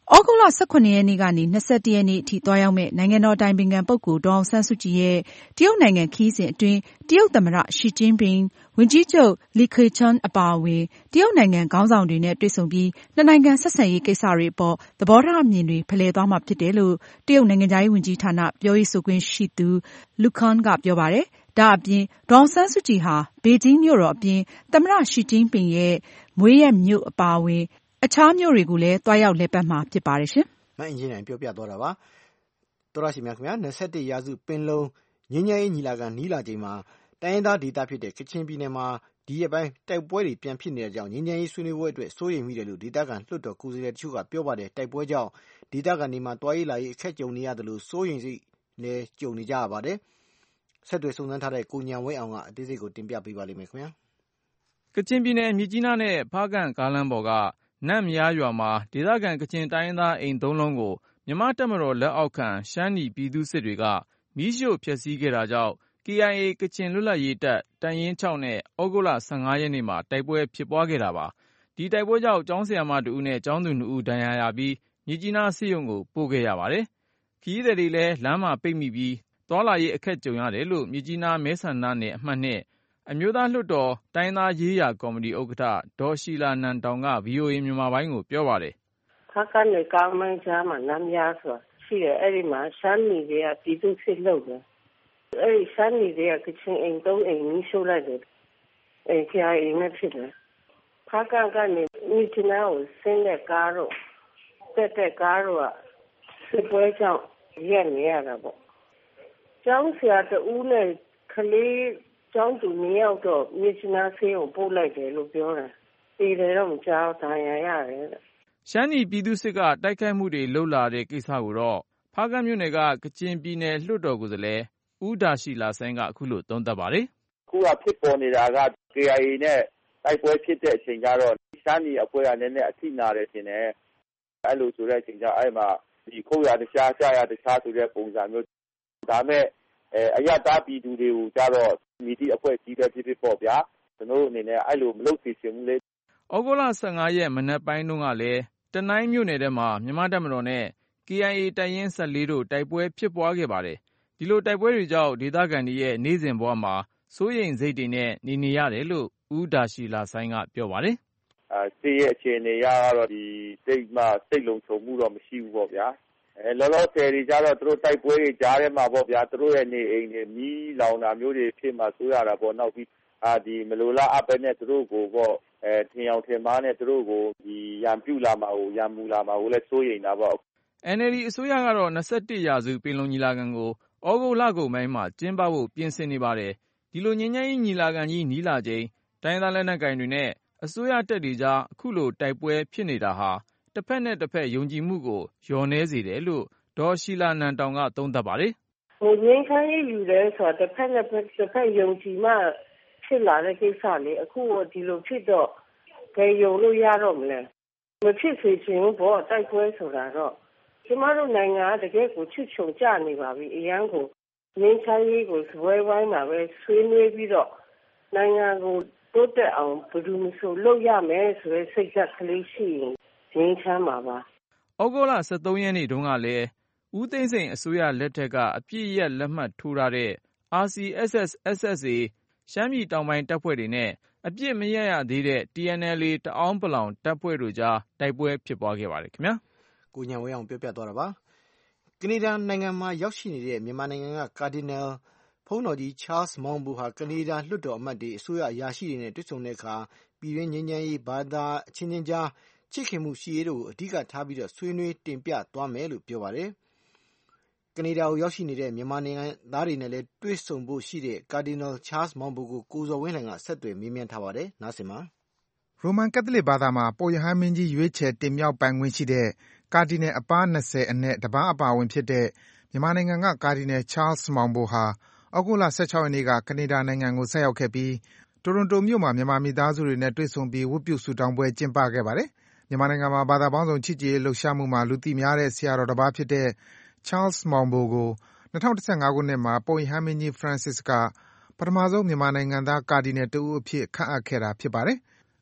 ဩဂုတ်လ ၁၇ ရက်နေ့ကနေ ၂၁ ရက်နေ့အထိသွားရောက်မယ့် နိုင်ငံတော်အတိုင်ပင်ခံပုဂ္ဂိုလ်ဒေါ်အောင်ဆန်းစုကြည်ရဲ့တရုတ်နိုင်ငံခရီးစဉ်အတွင်း တရုတ်သမ္မတ ရှီကျင်းပင်၊ ဝန်ကြီးချုပ်လီခေချန်းအပါအဝင် တရုတ်နိုင်ငံခေါင်းဆောင်တွေနဲ့တွေ့ဆုံပြီး နှစ်နိုင်ငံဆက်ဆံရေးကိစ္စတွေအပေါ် သဘောထားအမြင်တွေဖလှယ်သွားမှာဖြစ်တယ်လို့ တရုတ်နိုင်ငံခြားရေးဝန်ကြီးဌာန ပြောရေးဆိုခွင့်ရှိသူ Lu Kang ကပြောပါတယ်။ ဒါ့အပြင် ဒေါ်အောင်ဆန်းစုကြည်ဟာ ဘေဂျင်းမြို့တော်အပြင် သမ္မတရှီကျင်းပင်ရဲ့မွေးရပ်မြို့အပါအဝင် အခြားမြို့တွေကိုလည်း သွားရောက်လည်ပတ်မှာဖြစ်ပါတယ်ရှင်။မအင်ကြင်းနိုင်ပြောပြသွားတာပါ။သောရရှိမြခင်ဗျာ ၂၁ ရာစုပင်လုံငြိမ်းချမ်းရေးညီလာခံနီးလာချိန်မှာတိုင်းရင်းသားဒေသဖြစ်တဲ့ကချင်ပြည်နယ်မှာဒီရက်ပိုင်းတိုက်ပွဲတွေပြန်ဖြစ်နေတဲ့ကြောင့်ငြိမ်းချမ်းရေးဆွေးနွေးပွဲအတွက်စိုးရိမ်မိတယ်လို့ဒေသခံလွှတ်တော်ကိုယ်စားလှယ်တချို့ကပြောပါတယ်။တိုက်ပွဲကြောင့်ဒေသခံတွေမှာတွားရေးလာရေးအခက်ကြုံနေရတယ်လို့စိုးရိမ်စိတ်လည်းကြုံနေကြရပါတယ်။ဆက်သွယ်စုံစမ်းထားတဲ့ကိုဉာဏ်ဝင်းအောင်ကအသေးစိတ်ကိုတင်ပြပေးပါလိမ့်မယ်ခင်ဗျာ။ကချင်ပြည်နယ်မြစ်ကြီးနားနဲ့ဖားကန့်ကားလမ်းပေါ်ကနန့်မယားရွာမှာဒေသခံကချင်တိုင်းရင်းသားအိမ်သုံးလုံးကိုမြန်မာ့တပ်မတော်လက်အောက်ခံရှမ်းနီပြည်သူ့စစ်တွေကမီးရှို့ဖျက်ဆီးခဲ့တာကြောင့် ကေအိုင်အေ ကချင်လွတ်လပ်ရေးတပ်တပ်ရင်း ၆နဲ့ဩဂုတ်လ ၁၅ ရက်နေ့မှာတိုက်ပွဲဖြစ်ပွားခဲ့တာပါ။ ဒီတိုက်ပွဲကြောင့်ကျောင်းဆရာမတဦးနဲ့ကျောင်းသူနှစ်ဦးဒဏ်ရာရပြီးမြစ်ကြီးနားဆေးရုံကိုပို့ခဲ့ရပါတယ်။ ခရီးသည်တွေလည်းလမ်းမှာပိတ်မိပြီးသွားလာရေးအခက်ကြုံရတယ်လို့မြစ်ကြီးနားမဲဆန္ဒနယ်အမှတ် ၂ အမျိုးသားလွှတ်တော်တိုင်းရင်းသားရေးရာကော်မတီဥက္ကဋ္ဌဒေါ်ရှီလာနန်တောင်က ဗွီအိုအေမြန်မာပိုင်းကိုပြောပါတယ်။ဖားကန့်နဲ့ကာမိုင်းကြားမှာနန့်မယားဆိုတာရှိတယ်အဲ့ဒီမှာရှမ်းနီတွေကပြည်သူ့စစ်လုပ်တယ်အဲ့ဒီရှမ်းနီတွေကကချင်အိမ်သုံးအိမ်မီးရှို့လိုက်တယ်အဲ့ ကေအိုင်အေ နဲ့ဖြစ်တယ်ဖားကန့်ကနေမြစ်ကြီးနားကိုဆင်းတဲ့ကားတော့တက်တဲ့ကားတော့စစ်ပွဲကြောင့်ရက်နေရတာပေါ့ကျောင်းဆရာတဦးနဲ့ကလေးကျောင်းသူနှစ်ယောက်တော့မြစ်ကြီးနားဆေးကိုပို့လိုက်တယ်လို့ပြောတယ်ဒီတယ်တော့မကြောက်ဒဏ်ရာရတယ်ရှမ်းနီပြည်သူ့စစ်ကတိုက်ခိုက်မှုတွေလုပ်လာတဲ့ကိစ္စကိုတော့ဖားကန့်မြို့နယ်ကကချင်ပြည်နယ်လွှတ်တော်ကိုယ်စားလှယ်ဦးဒါရှီလာဆိုင်းကအခုလိုသုံးသပ်ပါတယ်။အခုကဖြစ်ပေါ်နေတာက ကေအိုင်အေ နဲ့တိုက်ပွဲဖြစ်တဲ့အချိန်ကျတော့ရှမ်းနီအဖွဲ့ကနည်းနည်းအထိနာတယ်ရှင်တယ်။အဲ့လိုဆိုတဲ့အချိန်ကျအဲ့မှာဒီခုတ်ရတခြားရှားရတခြားဆိုတဲ့ပုံစံမျိုးဒါမဲ့အဲအရတားပြည်သူတွေကိုကြတော့မိတိအဖွဲ့ကြီးတဲ့ဖြစ်ဖြစ်ပေါ့ဗျာကျွန်တော်တို့အနေနဲ့အဲ့လိုမလုပ်သိချင်ဘူးလေ။ဩဂုတ်လ ၁၅ ရက်မနက်ပိုင်းတုန်းကလည်းတနိုင်းမြို့နယ်ထဲမှာမြန်မာတပ်မတော်နဲ့ ကေအိုင်အေ တပ်ရင်း ၁၄ တို့တိုက်ပွဲဖြစ်ပွားခဲ့ပါတယ်။ဒီလိုတိုက်ပွဲတွေကြောင့်ဒေသခံတွေရဲ့နေ့စဉ်ဘဝမှာစိုးရိမ်စိတ်တွေနဲ့နေနေရတယ်လို့ဦးဒါရှီလာဆိုင်းကပြောပါတယ်။အဲစစ်ရဲ့အခြေအနေရတော့ဒီစိတ်မှစိတ်လုံခြုံမှုတော့မရှိဘူးပေါ့ဗျာ။အဲလောလောဆယ်တွေကြတော့သူတို့တိုက်ပွဲတွေကြားထဲမှာပေါ့ဗျာသူတို့ရဲ့နေအိမ်တွေမီးလောင်တာမျိုးတွေဖြစ်မှဆိုးရတာပေါ့နောက်ပြီးအာဒီမလိုလားအပ်ပဲနဲ့သူတို့ကိုပေါ့အဲထင်အောင်ထင်မှားနဲ့သူတို့ကိုဒီရံပြူလာမှာကိုရံမူလာမှာကိုလည်းစိုးရိမ်တာပေါ့အန်အယ်လ်ဒီ အစိုးရကတော့၂၁ရာစုပင်လုံညီလာခံကိုဩဂုတ်လကုန်ပိုင်းမှာကျင်းပဖို့ပြင်ဆင်နေပါတယ်။ဒီလိုငြိမ်းချမ်းရေးညီလာခံကြီးနီးလာချိန်တိုင်းရင်းသားလက်နက်ကိုင်တွေနဲ့အစိုးရတပ်တွေကြားအခုလိုတိုက်ပွဲဖြစ်နေတာဟာတစ်ဖက်နဲ့တစ်ဖက်ယုံကြည်မှုကိုလျော့နည်းစေတယ်လို့ဒေါ်ရှီလာနန်တောင်ကသုံးသပ်ပါတယ်။ဟိုငြိမ်းချမ်းရေးယူတယ်ဆိုတာတစ်ဖက်နဲ့တစ်ဖက်ယုံကြည်မှဖြစ်လာတဲ့ကိစ္စလေအခုဒီလိုဖြစ်တော့ဘယ်ယုံလို့ရတော့မလဲမဖြစ်စေချင်ဘူးပေါ့တိုက်ပွဲဆိုတာတော့ကျမတို့နိုင်ငံကတကယ်ကိုချစ်ချုံကြနေပါပြီအရန်ကိုငြိမ်းချမ်းရေးကိုစပွဲဝိုင်းမှာပဲဆွေးနွေးပြီးတော့နိုင်ငံကိုတိုးတက်အောင်ဘယ်သူမှဆိုလုပ်ရမယ်ဆိုတဲ့စိတ်ဓာတ်ကလေးရှိရင်ငြိမ်းချမ်းပါပါဩဂုတ်လ ၁၃ ရက်နေ့တုန်းကလည်းဦးသိန်းစိန်အစိုးရလက်ထက်ကအပြည့်ရက်လက်မှတ်ထိုးထားတဲ့ အာရ်စီ အက်စ် အက်စ် အက်စ် အက်စ် အေ ရှမ်းပြည်တောင်ပိုင်းတပ်ဖွဲ့တွေနဲ့အပြစ်မရရသေးတဲ့ တီ အန် အယ်လ် အေ တအောင်းပလောင်တပ်ဖွဲ့တို့ကြားတိုက်ပွဲဖြစ်ပွားခဲ့ပါတယ်ခင်ဗျာ။ကိုဉာဏ်ဝင်းအောင်ပြောပြသွားတာပါ။ကနေဒါနိုင်ငံမှာရောက်ရှိနေတဲ့မြန်မာနိုင်ငံကကာဒီနယ်ဘုန်းတော်ကြီးချားလ်မောင်ဘိုဟာကနေဒါလွှတ်တော်အမတ်တွေအစိုးရအရာရှိတွေနဲ့တွေ့ဆုံတဲ့အခါပြည်တွင်းငြိမ်းချမ်းရေးဘာသာအချင်းချင်းကြားချစ်ခင်မှုရှိရေးတို့ကိုအဓိကထားပြီးဆွေးနွေးတင်ပြသွားမယ်လို့ပြောပါတယ်။ကနေဒါကိုရောက်ရှိနေတဲ့မြန်မာနိုင်ငံသားတွေနဲ့လည်းတွေ့ဆုံဖို့ရှိတဲ့ကာဒီနယ်ချားလ်မောင်ဘိုကိုကိုဇော်ဝင်းလှိုင်ကဆက်သွယ်မေးမြန်းထားပါတယ်။နားဆင်ပါ။ရိုမန်ကက်သလစ်ဘာသာမှာပုပ်ရဟန်းမင်းကြီးရွေးချယ်တင်မြှောက်ပိုင်ခွင့်ရှိတဲ့ကာဒီနယ်အပါး၂၀အနက်တပါးအပါအဝင်ဖြစ်တဲ့မြန်မာနိုင်ငံကကာဒီနယ်ချားလ်မောင်ဘိုဟာဩဂုတ်လ ၁၆ ရက်နေ့ကကနေဒါနိုင်ငံကိုဆိုက်ရောက်ခဲ့ပြီးတိုရွန်တိုမြို့မှာမြန်မာမိသားစုတွေနဲ့တွေ့ဆုံပြီးဝတ်ပြုဆုတောင်းပွဲကျင်းပခဲ့ပါတယ်။မြန်မာနိုင်ငံမှာဘာသာပေါင်းစုံချစ်ကြည်ရေးလှုပ်ရှားမှုမှာလူသိများတဲ့ဆရာတော်တပါးဖြစ်တဲ့ချားလ်မောင်ဘိုကို၂၀၁၅ခုနှစ်မှာပုပ်ရဟန်းမင်းကြီးဖရန့်စစ်ကပထမဆုံးမြန်မာနိုင်ငံသားကာဒီနယ်တဦးအဖြစ်ခန့်အပ်ခဲ့တာဖြစ်ပါတယ်။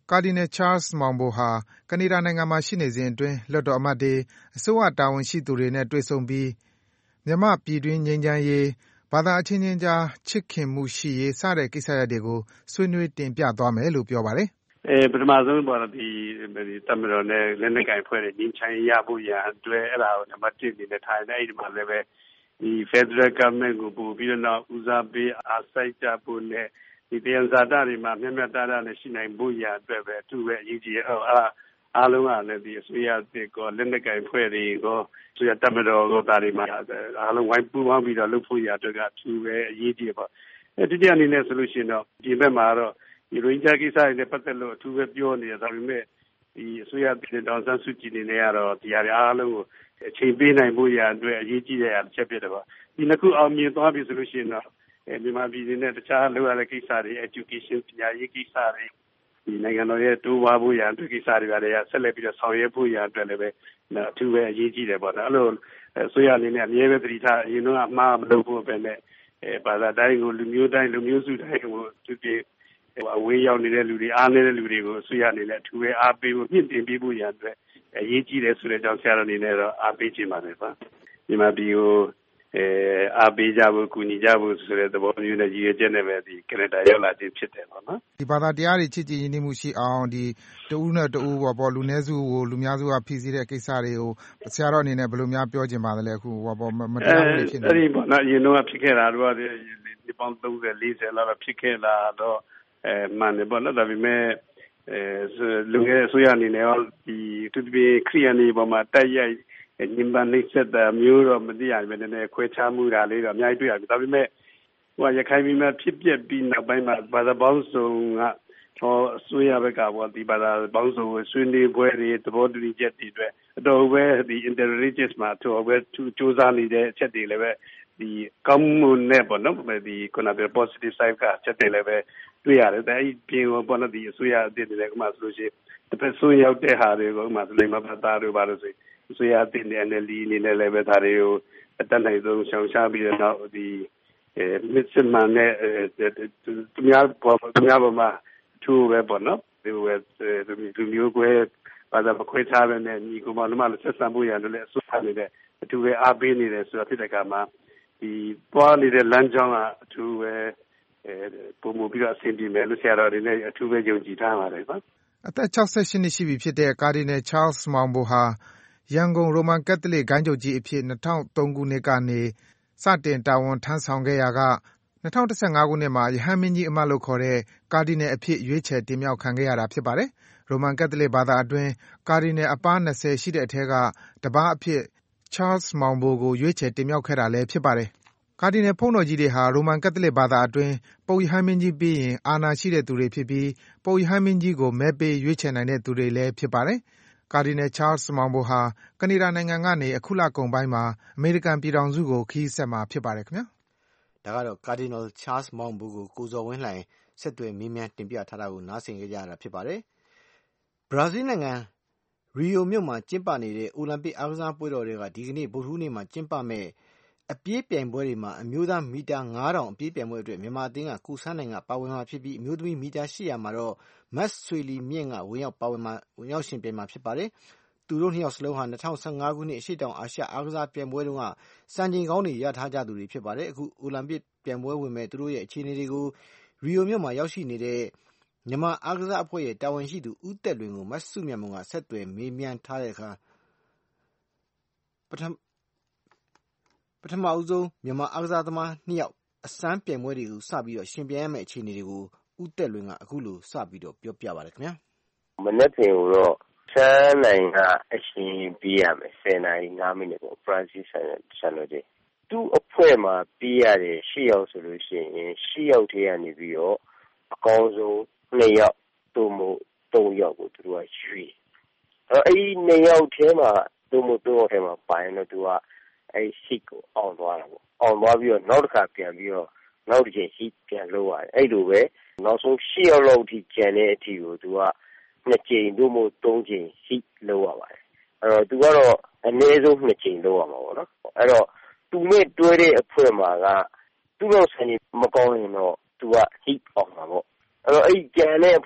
ကာဒီနယ် Charles မောင်ဘိုဟာ ကနေဒါနိုင်ငံမှာရှိနေစဉ်အတွင်း လွှတ်တော်အမတ်တွေ၊ အစိုးရတာဝန်ရှိသူတွေနဲ့တွေ့ဆုံပြီး မြန်မာ့ပြည်တွင်းငြိမ်းချမ်းရေး၊ ဘာသာအချင်းချင်းကြားချစ်ခင်မှုရှိရေးစတဲ့ကိစ္စရပ်တွေကိုဆွေးနွေးတင်ပြသွားမယ်လို့ပြောပါတယ်။အဲပထမဆုံးပေါ်တော့ဒီတပ်မတော်နဲ့လက်နက်ကိုင်ဖွဲ့တဲ့ငြိမ်းချမ်းရေးရဖို့ရန်အတွက်အဲ့ဒါကိုနံပါတ်တစ်အနေနဲ့ထားတယ်အဲ့ဒီမှာလည်းပဲဒီ Federal Government ကိုပို့ပြီးတော့ဦးစားပေးအားစိုက်ကြဖို့နဲ့ဒီတရားဇာတာတွေမှာမျက်မျက်တတနဲ့ရှိနိုင်ဖို့ရအတွက်ပဲအထူးပဲအရေးကြီးအဲ့အားအားလုံးကလည်းဒီအစိုးရတစ်ကလက်နက်ကိုင်ဖွဲ့တွေကိုဆိုရတပ်မတော်ကဒါတွေမှာအားလုံးဝိုင်းပူးပေါင်းပြီးတော့လုပ်ဖို့ရအတွက်ကအထူးပဲအရေးကြီးပါအဲတတိယအနေနဲ့ဆိုလို့ရှိရင်တော့ဒီဘက်မှာတော့ဒီရင်းချကိစ္စတွေနဲ့ပတ်သက်လို့အထူးပဲပြောနေတယ်ဒါပေမဲ့ဒီအစိုးရပြည်တော်ဆန်းစုကြည်နေနေရတော့ဒီအရာအားလုံးကိုအချိန်ပေးနိုင်ဖို့ရအတွက်အရေးကြီးတဲ့အချက်ဖြစ်တယ်ပေါ့ဒီနှစ်ခုအောင်မြင်သွားပြီဆိုလို့ရှိရင်တော့မြန်မာပြည်နဲ့တခြားလိုရတဲ့ကိစ္စတွေ education ပညာရေးကိစ္စတွေဒီနိုင်ငံတော်ရဲ့တိုးပွားဖို့ရအတွက်ကိစ္စတွေကလည်းဆက်လက်ပြီးတော့ဆောင်ရွက်ဖို့ရအတွက်လည်းပဲအထူးပဲအရေးကြီးတယ်ပေါ့နော်အဲ့လိုဆိုရအနေနဲ့အမြဲပဲသတိထားအရင်တော့အမှားမလုပ်ဖို့ပဲနဲ့အဲဘာသာတိုင်းကိုလူမျိုးတိုင်းလူမျိုးစုတိုင်းကိုသူတည်အဝေးရောက်နေတဲ့လူတွေအားနေတဲ့လူတွေကိုဆိုရအနေနဲ့အထူးပဲအားပေးဖို့မြင့်တင်ပေးဖို့ရအတွက်အရေးကြီးတယ်ဆိုတဲ့အကြောင်းဆရာတော်အနေနဲ့တော့အားပေးခြင်းပါတယ်ပါမြန်မာပြည်ကိုအဲအားပေးကြဖို့ကူညီကြဖို့ဆိုတဲ့သဘောမျိုးနဲ့ရည်ရွယ်ချက်နဲ့ပဲဒီကနေဒါရောက်လာခြင်းဖြစ်တယ်ပေါ့နော်ဒီဘာသာတရားတွေချစ်ကြည်ရင်းနှီးမှုရှိအောင်ဒီတဦးနဲ့တဦးပေါ့ပေါ့လူနည်းစုကိုလူများစုကဖိစီးတဲ့ကိစ္စတွေကိုဆရာတော်အနေနဲ့ဘယ်လိုများပြောချင်ပါသလဲအခုဟောပေါ့မတရားမှုတွေဖြစ်နေတယ်အဲ့ဒီပေါ့နော်အရင်တော့ဖြစ်ခဲ့တာတော့ဒီပေါင်းသုံးဆယ်လေးဆယ်လောက်ဖြစ်ခဲ့လာတော့အဲမှန်တယ်ပေါ့နော်ဒါပေမဲ့အဲလူငယ်အစိုးရအနေနဲ့ရောဒီသူတပည့်ခရီးယာန်တွေပေါ်မှာတိုက်ရိုက်ညင်ပန်နှိမ့်ဆက်တာမျိုးတော့မသိရဘူးနည်းနည်းခွဲခြားမှုတာလေးတော့အများကြီးတွေ့ရတယ်ဒါပေမဲ့ဟိုရခိုင်ပြည်မှာဖြစ်ပျက်ပြီးနောက်ပိုင်းမှာဘာသာပေါင်းစုံကဟောအစိုးရဘက်ကပေါ့ဒီဘာသာပေါင်းစုံဆွေးနွေးပွဲတွေသဘောတူညီချက်တွေအတွက်အတော်ပဲဒီ interreligious မှာတော့ပဲသူစူးစမ်းနေတဲ့အချက်တွေလည်းပဲဒီကောင်းမှုနဲ့ပေါ့နော်ဒီခုနက positive side ကချက်တွေလည်းပဲတွေ့ရတယ်ဒါအဲ့ပြင်ပေါ့နော်ဒီအစိုးရအသစ်တွေကမှဆိုလို့ရှိရင်တစ်ဖက်ဆုံးရောက်တဲ့ဟာတွေကိုမှဆိုလိမ့်မပတ်သားတို့ပါလို့ဆိုအစိုးရအသစ်နဲ့ N L D အနေနဲ့လည်းပဲဒါတွေကိုအတတ်နိုင်ဆုံးရှောင်ရှားပြီးတော့ဒီအဲမစ်စမန်နဲ့သူများပေါ်သူများပေါ်မှာသူ့ပဲပေါ့နော်ဒီဝဲသူမျိုးကွဲဘာသာမခွဲခြားပဲနဲ့ညီကောင်မတို့ဆက်ဆံဖို့ရတယ်လေအစိုးရနေတဲ့အထူးပဲအားပေးနေတယ်ဆိုတာဖြစ်တဲ့ကမှာဒီပွားနေတဲ့လမ်းကြောင်းကအထူးပဲအဲပုံမူပြီးတော့အဆင်ပြေမယ်လို့ဆရာတော်တွေနဲ့အထူးပဲယုံကြည်ထားပါတယ်နော်အသက်၆၈နှစ်ရှိပြီဖြစ်တဲ့ကာဒီနယ် Charles မောင်ဘိုဟာရန်ကုန်ရိုမန်ကက်သလစ်ဂိုဏ်းချုပ်ကြီးအဖြစ်၂၀၀၃ခုနှစ်ကနေစတင်တာဝန်ထမ်းဆောင်ခဲ့ရာက၂၀၁၅ခုနှစ်မှာရဟန်းမင်းကြီးအမတ်လို့ခေါ်တဲ့ကာဒီနယ်အဖြစ်ရွေးချယ်တင်မြှောက်ခံခဲ့ရတာဖြစ်ပါတယ်။ရိုမန်ကက်သလစ်ဘာသာအတွင်းကာဒီနယ်အပါး၂၀ရှိတဲ့အထဲကတပါးအဖြစ် Charles မောင်ဘိုကိုရွေးချယ်တင်မြှောက်ခဲ့တာလည်းဖြစ်ပါတယ်။ကာဒီနယ်ဘုန်းတော်ကြီးတွေဟာရိုမန်ကက်သလစ်ဘာသာအတွင်းပုပ်ရဟန်းမင်းကြီးပြီးရင်အာဏာရှိတဲ့သူတွေဖြစ်ပြီးပုပ်ရဟန်းမင်းကြီးကိုမဲပေးရွေးချယ်နိုင်တဲ့သူတွေလည်းဖြစ်ပါတယ်။ကာဒီနယ် Charles မောင်ဘိုဟာကနေဒါနိုင်ငံကနေအခုလကုန်ပိုင်းမှာအမေရိကန်ပြည်ထောင်စုကိုခရီးဆက်မှာဖြစ်ပါတယ်ခင်ဗျာ။ဒါကတော့ Cardinal Charles မောင်ဘိုကိုကိုဇော်ဝင်းလှိုင်ဆက်သွယ်မေးမြန်းတင်ပြထားတာကိုနားဆင်ကြရတာဖြစ်ပါတယ်။ဘရာဇီးနိုင်ငံရီယိုမြို့မှာကျင်းပနေတဲ့အိုလံပစ်အားကစားပွဲတော်တွေကဒီကနေ့ဗုဒ္ဓဟူးနေ့မှာကျင်းပမဲ့အပြေးပြိုင်ပွဲတွေမှာအမျိုးသားမီတာငါးထောင်အပြေးပြိုင်ပွဲအတွက်မြန်မာအသင်းကကိုဆန်းနိုင်ကပါဝင်မှာဖြစ်ပြီးအမျိုးသမီးမီတာရှစ်ရာမှာတော့မတ်ဆွေလီမြင့်ကဝင်ရောက်ပါဝင်မှာဝင်ရောက်ရှင်ပြိုင်မှာဖြစ်ပါတယ်။သူတို့နှစ်ယောက်စလုံးဟာ၂၀၁၅ခုနှစ်အရှေ့တောင်အာရှအားကစားပြိုင်ပွဲတုန်းကစံချိန်ကောင်းတွေရထားကြသူတွေဖြစ်ပါတယ်။အခုအိုလံပစ်ပြိုင်ပွဲဝင်မဲ့သူတို့ရဲ့အခြေအနေတွေကိုရီယိုမြို့မှာရောက်ရှိနေတဲ့မြန်မာအားကစားအဖွဲ့ရဲ့တာဝန်ရှိသူဦးသက်လွင်ကိုမတ်စုမြတ်မုံကဆက်သွယ်မေးမြန်းထားတဲ့အခါပထမပထမအဦးဆုံးမြန်မာအားကစားသမားနှစ်ယောက်အစမ်းပြိုင်ပွဲတွေကိုစပြီးတော့ရှင်ပြိုင်ရမယ့်အခြေအနေတွေကိုဦးသက်လွင်ကအခုလိုစပြီးတော့ပြောပြပါတယ်ခင်ဗျာမနေ့ကကိုတော့ဆန်းနိုင်ကအရှင်ပြရမယ်ဆယ်နာရီငါးမိနစ်ပေါ့ဖရန်စစ်ဆန်ဆန်လို့ဒီသူ့အဖွဲ့မှာပြရတယ်ရှစ်ယောက်ဆိုလို့ရှိရင်ရှစ်ယောက်ထဲကနေပြီးတော့အကောင်းဆုံးနှစ်ယောက်သို့မဟုတ်သုံးယောက်ကိုသူတို့ကရွေးအဲအဲ့ဒီနှစ်ယောက်ထဲမှာသို့မဟုတ်သုံးယောက်ထဲမှာပါရင်တော့သူကအဲ့ hit ကိုအောင်သွားတာပေါ့အောင်သွားပြီးတော့နောက်တစ်ခါပြန်ပြီးတော့နောက်တစ်ချိန် hit ပြန်လုပ်ရတယ်အဲ့လိုပဲနောက်ဆုံးရှစ်ယောက်လောက်ထိကျန်တဲ့အထိကိုသူကနှစ်ကြိမ်သို့မဟုတ်သုံးကြိမ် hit လုပ်ရပါတယ်အဲ့တော့သူကတော့အနည်းဆုံးနှစ်ကြိမ်လုပ်ရမှာပေါ့နော်အဲ့တော့သူနဲ့တွဲတဲ့အဖွဲ့မှာကသူ့လောက်ဆန်နေမကောင်းရင်တော့သူက hit အောင်မှာပေါ့အဲ့တော့အဲ့ကျန်တဲ့အဖွဲ့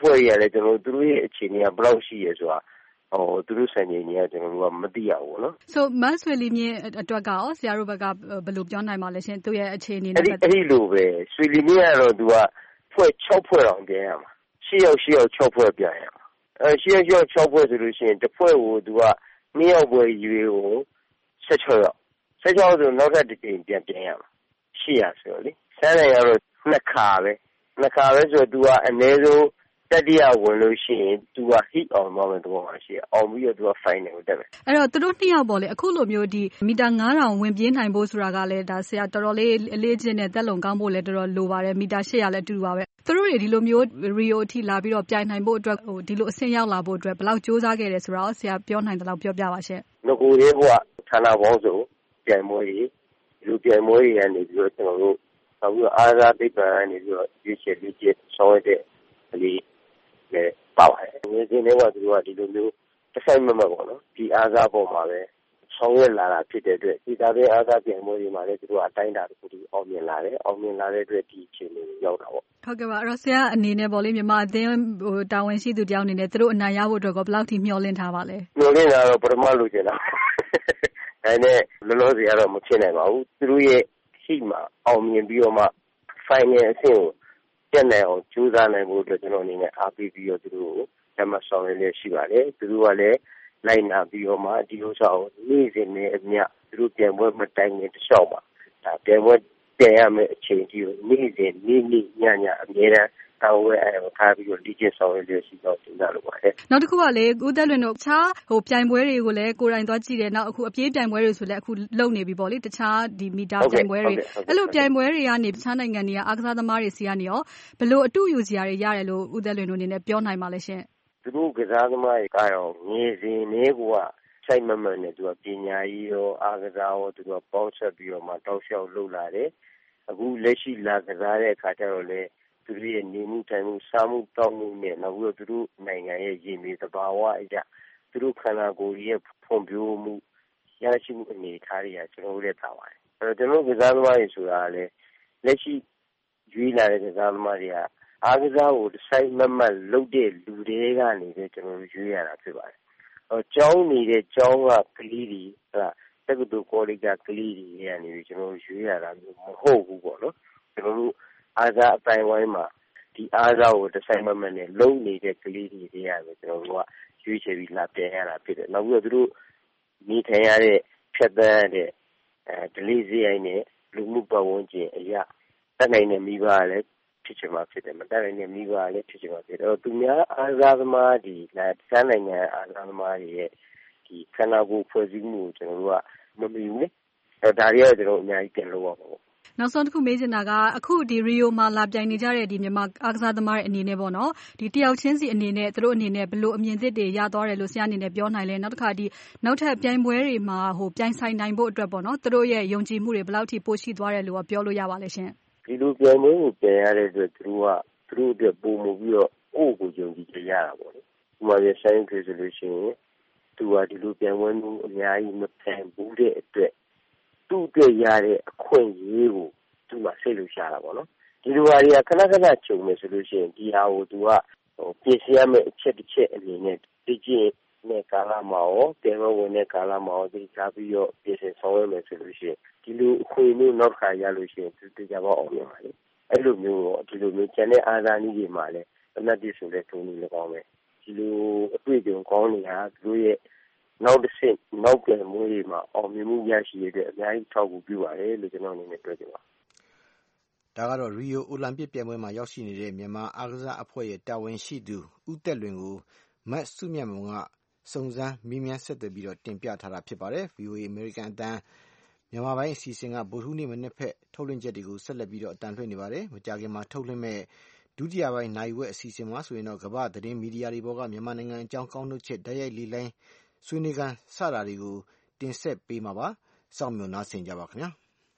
ဖွဲ့တွေကလည်းကျွန်တော်တို့သူတို့ရဲ့အခြေအနေကဘယ်လောက်ရှိရဲဆိုတာဟိုသူတို့စံချိန်တွေကကျွန်တော်တို့ကမသိရဘူးနော် So မဆွေလီမြင့်အတွက်ကရောဆရာတို့ဘက်ကဘယ်လိုပြောနိုင်ပါလဲရှင်သူ့ရဲ့အခြေအနေနဲ့အဲ့ဒီအဲ့ဒီလိုပဲဆွေလီမြင့်ကတော့သူကဖွဲ့၆ဖွဲ့အောင်ပြန်ရမှာ၈ယောက်၈ယောက်၆ဖွဲ့ပြန်ရမှာအဲ၈ယောက်၈ယောက်၆ဖွဲ့ဆိုလို့ရှိရင်တစ်ဖွဲ့ကိုသူကနှစ်ယောက်ပွဲရွေးကို၁၆ယောက်၁၆ယောက်ဆိုနောက်ထပ်တစ်ချိန်ပြန်ပြန်ရမှာ၈ရာဆိုတော့လေစမ်းတယ်ကတော့နှစ်ခါပဲနှစ်ခါပဲဆိုတော့သူကအနည်းဆုံးတတိယဝင်လို့ရှိရင်သူက hit အောင်သွားမယ်တော့မှာရှိအောင်ပြီးတော့သူက final ကိုတက်မယ်အဲ့တော့သူတို့နှစ်ယောက်ပေါ့လေအခုလိုမျိုးဒီမီတာ၅ထောင်ဝင်ပြေးနိုင်ဖို့ဆိုတာကလည်းဒါဆရာတော်တော်လေးအလေးချင်းနဲ့တက်လုံကောင်းဖို့လည်းတော်တော်လိုပါတယ်မီတာ၈ရာလည်းအတူတူပါပဲသူတို့တွေဒီလိုမျိုးရီယိုအထိလာပြီးတော့ပြိုင်နိုင်ဖို့အတွက်ဟိုဒီလိုအဆင့်ရောက်လာဖို့အတွက်ဘယ်လောက်စူးစမ်းခဲ့တယ်ဆိုတော့ဆရာပြောနိုင်တယ်လို့ပြောပြပါရှင့်ငကိုလေးကဌာနပေါင်းစုံပြိုင်ပွဲကြီးဒီလိုပြိုင်ပွဲကြီးကနေပြီးတော့ကျွန်တော်တို့နောက်ပြီးတော့အားသာသိပ္ပံကနေပြီးတော့ရွေးချယ်ပြီးကျဆောင်ရတဲ့အလေးလည်းပေါ့ဟဲ့ငွေစင်းတွေကသူတို့ကဒီလိုမျိုးတစ်ဆိုင်မမပေါ့နော်ဒီအားသာပေါ်မှာပဲဆောင်ရွက်လာတာဖြစ်တဲ့အတွက်ဒီသားပဲအားသာပြန်မိုးတွေမှာလည်းသူတို့အတိုင်းတာတစ်ခုတည်းအောင်မြင်လာတယ်အောင်မြင်လာတဲ့အတွက်ဒီအခြေအနေကိုရောက်တာပေါ့ဟုတ်ကဲ့ပါအဲ့တော့ဆရာအနေနဲ့ပေါ့လေမြန်မာအသင်းဟိုတာဝန်ရှိသူတယောက်အနေနဲ့သူတို့အနိုင်ရဖို့အတွက်ကဘယ်လောက်ထိမျှော်လင့်ထားပါလဲမျှော်လင့်တာတော့ပထမလိုချင်တာဒါနဲ့လောလောဆယ်ကတော့မဖြစ်နိုင်ပါဘူးသူတို့ရဲ့ရှိမှအောင်မြင်ပြီးတော့မှ final အဆင့်ကိုတက်နိုင်အောင်ကြိုးစားနိုင်ဖို့အတွက်ကျွန်တော်အနေနဲ့အားပေးပြီးတော့သူတို့ကိုဓမ္မဆောင်ရည်လည်းရှိပါတယ်သူတို့ကလည်းလိုက်နာပြီးတော့မှဒီဥစ္စာကိုနေ့စဉ်နဲ့အမျှသူတို့ပြန်ပွဲမတိုင်ခင်တစ်လျှောက်မှာဒါပြန်ပွဲပြန်ရမယ့်အချိန်ကြီးကိုနေ့စဉ်နေ့နေ့ညညအမြဲတမ်းတောင်းဝဲအဲထားပြီးတော့ဒီကျဆောင်ရည်လည်းရှိတော့တင်ကြလို့ပါတယ်နောက်တစ်ခုကလေဦးသက်လွင်တို့တခြားဟိုပြိုင်ပွဲတွေကိုလည်းကိုယ်တိုင်သွားကြည့်တယ်နောက်အခုအပြေးပြိုင်ပွဲတွေဆိုလည်းအခုလုပ်နေပြီပေါ့လေတခြားဒီမီတာပြိုင်ပွဲတွေအဲ့လိုပြိုင်ပွဲတွေကနေတခြားနိုင်ငံတွေကအားကစားသမားတွေစီကနေရောဘယ်လိုအတူယူစရာတွေရတယ်လို့ဦးသက်လွင်တို့အနေနဲ့ပြောနိုင်ပါလဲရှင်သူတို့ကစားသမားတွေကတော့ငွေစင်နေကစိုက်မမှန်နဲ့သူကပညာရေးရောအားကစားရောသူကပေါင်းဆက်ပြီးတော့မှတောက်လျှောက်လုပ်လာတယ်အခုလက်ရှိလာကစားတဲ့အခါကျတော့လေသူတို့ရဲ့နေမှုထိုင်မှုစားမှုတောက်မှုနဲ့နောက်ပြီးတော့သူတို့နိုင်ငံရဲ့ရည်မည်သဘာဝအရာသူတို့ခန္ဓာကိုယ်ရဲ့ဖွံ့ဖြိုးမှုရရှိမှုအနေအထားတွေကကျွန်တော်တို့လည်းထားပါတယ်အဲတော့ကျွန်တော်ကစားသမားတွေဆိုတာလည်းလက်ရှိရွေးလာတဲ့ကစားသမားတွေကအားကစားကိုစိုက်မမှတ်လုပ်တဲ့လူတွေကနေပဲကျွန်တော်တို့ရွေးရတာဖြစ်ပါတယ်အဲကျောင်းနေတဲ့ကျောင်းကကလေးတွေဟာတက္ကသိုလ်ကောလိပ်ကကလေးတွေကနေပြီးကျွန်တော်တို့ရွေးရတာမျိုးမဟုတ်ဘူးပေါ့နော်ကျွန်တော်တို့အားကစားအတိုင်းဝိုင်းမှာဒီအားကစားကိုတစ်ဆိုင်မမှန်နဲ့လုံနေတဲ့ကလေးတွေတွေကပဲကျွန်တော်တို့ကရွေးချယ်ပြီးလာပြန်ရတာဖြစ်တယ်နောက်ပြီးတော့သူတို့နေထိုင်ရတဲ့ဖြတ်သန်းရတဲ့အဲဒလေးစရိုင်းနဲ့လူမှုပတ်ဝန်းကျင်အရာတက်နိုင်တဲ့မိဘလည်းဖြစ်ချင်မှဖြစ်တယ်မတက်နိုင်တဲ့မိဘလည်းဖြစ်ချင်မှဖြစ်တယ်အဲ့တော့သူများအားကစားသမားဒီလာစမ်းနိုင်ငံအားကစားသမားတွေရဲ့ဒီခန္ဓာကိုယ်ဖွဲ့စည်းမှုကိုကျွန်တော်တို့ကမမီဘူးလေအဲ့ဒါတွေကကျွန်တော်အများကြီးပြန်လုပ်ရမှာပေါ့နောက်ဆုံးတစ်ခုမေးချင်တာကအခုဒီရီယိုမှာလာပြိုင်နေကြတဲ့ဒီမြန်မာအားကစားသမားတွေအနေနဲ့ပေါ့နော်ဒီတယောက်ချင်းစီအနေနဲ့သူတို့အနေနဲ့ဘယ်လိုအမြင်သစ်တွေရသွားတယ်လို့ဆရာအနေနဲ့ပြောနိုင်လဲနောက်တစ်ခါဒီနောက်ထပ်ပြိုင်ပွဲတွေမှာဟိုပြိုင်ဆိုင်နိုင်ဖို့အတွက်ပေါ့နော်သူတို့ရဲ့ယုံကြည်မှုတွေဘယ်လောက်ထိပိုရှိသွားတယ်လို့ပြောလို့ရပါလဲရှင်ဒီလိုပြိုင်ပွဲကိုပြန်ရတဲ့အတွက်သူတို့ကသူတို့အတွက်ပုံမှုပြီးတော့အို့ကိုယုံကြည်ကြရတာပေါ့လေဒီမှာရဆိုင်ပြေဆိုလို့ရှိရင်သူကဒီလိုပြိုင်ပွဲမျိုးအများကြီးမဖန်ဘူးတဲ့အတွက်သူ့အတွက်ရတဲ့အခွင့်အရေးကိုသူကစိတ်လို့ရှာတာပေါ့နော်ဒီလိုဟာတွေကခဏခဏခြုံနေဆိုလို့ရှိရင်ဒီဟာကိုသူကဟိုပြင်ဆင်ရမယ့်အချက်တစ်ချက်အနေနဲ့သိကျင်တဲ့ကာလမှာရောပြန်ဝင်တဲ့ကာလမှာရောဒီစားပြီးတော့ပြင်ဆင်ဆောင်ရွက်မယ်ဆိုလို့ရှိရင်ဒီလိုအခွင့်အရေးနောက်ခါရလို့ရှိရင်သူတရားပေါ်အောင်ရပါလေအဲ့လိုမျိုးတော့ဒီလိုမျိုးကျန်တဲ့အာဇာနည်တွေမှာလည်းအနက်တည်းဆိုတဲ့ထုံးလို့လည်းကောင်းမယ်ဒီလိုအတွေ့အကြုံကောင်းနေတာသူတို့ရဲ့နောက်တစ်ဆင့်နောက်ပြန်မှုတွေမှာအောင်မြင်မှုရရှိရတဲ့အများကြီးထောက်ကူပြုပါတယ်လို့ကျွန်တော်အနေနဲ့ပြောချင်ပါတယ်ဒါကတော့ရီယိုအိုလံပစ်ပြိုင်ပွဲမှာရောက်ရှိနေတဲ့မြန်မာအားကစားအဖွဲ့ရဲ့တာဝန်ရှိသူဦးသက်လွင်ကိုမတ်စုမြတ်မုံကစုံစမ်းမေးမြန်းဆက်သွယ်ပြီးတော့တင်ပြထားတာဖြစ်ပါတယ်။ ဗွီအိုအေ အမေရိကန်အသံမြန်မာပိုင်းအစီအစဉ်ကဗုဒ္ဓဟူးနေ့မနေ့ဖက်ထုတ်လွှင့်ချက်တွေကိုဆက်လက်ပြီးတော့အတန်လွှင့်နေပါတယ်။မကြာခင်မှာထုတ်လွှင့်မဲ့ဒုတိယပိုင်းနိုင်ဝက်အစီအစဉ်မှာဆိုရင်တော့ကမ္ဘာသတင်းမီဒီယာတွေပေါ်ကမြန်မာနိုင်ငံအကြောင်းကောင်းနှုတ်ချက်တိုက်ရိုက်လေးလိုင်းဆွေးနွေးခန်းစတာတွေကိုတင်ဆက်ပေးမှာပါ။စောင့်မျှော်နားဆင်ကြပါခင်ဗျာ။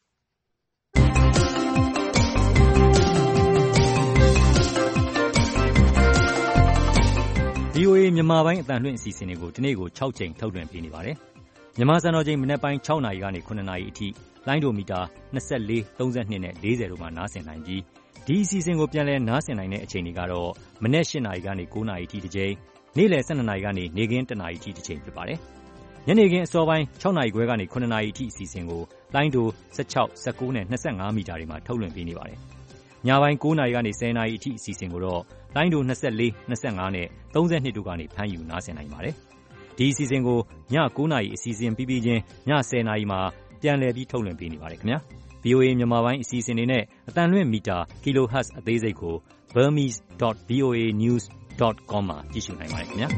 ဗွီအိုအေ မြန်မာပိုင်းအသံလွှင့်အစီအစဉ်တွေကိုဒီနေ့ကို၆ချိန်ထုတ်လွှင့်ပေးနေပါတယ်။မြန်မာစံတော်ချိန်မနက်ပိုင်း၆နာရီကနေ၇နာရီအထိလိုင်းဒိုမီတာ၂၄ ၃၂နဲ့၄၀တို့မှာနားဆင်နိုင်ပြီးဒီအစီအစဉ်ကိုပြန်လည်နားဆင်နိုင်တဲ့အချိန်တွေကတော့မနက်၈နာရီကနေ၉နာရီထိတစ်ကြိမ်နေ့လယ်၁၂နာရီကနေနေ့ခင်း၁နာရီထိတစ်ချိန်ဖြစ်ပါတယ်ညနေခင်းအစောပိုင်း၆နာရီခွဲကနေ၇နာရီထိအစီအစဉ်ကိုလိုင်းဒို၁၆ ၁၉နဲ့၂၅မီတာတွေမှာထုတ်လွှင့်ပေးနေပါတယ်ညပိုင်း၉နာရီကနေ၁၀နာရီအထိအစီအစဉ်ကိုတော့လိုင်းဒို၂၄ ၂၅နဲ့၃၂တို့ကနေဖမ်းယူနားဆင်နိုင်ပါတယ်ဒီအစီအစဉ်ကိုည၉နာရီအစီအစဉ်ပြီးပြီးချင်းည၁၀နာရီမှာပြန်လည်ပြီးထုတ်လွှင့်ပေးနေပါတယ်ခင်ဗျာ ဗွီအိုအေ မြန်မာပိုင်းအစီအစဉ်တွေနဲ့အသံလွှင့်မီတာ kilohertz အသေးစိတ်ကို burmese dot v o a news dot com မှာကြည့်ရှုနိုင်ပါတယ်ခင်ဗျာ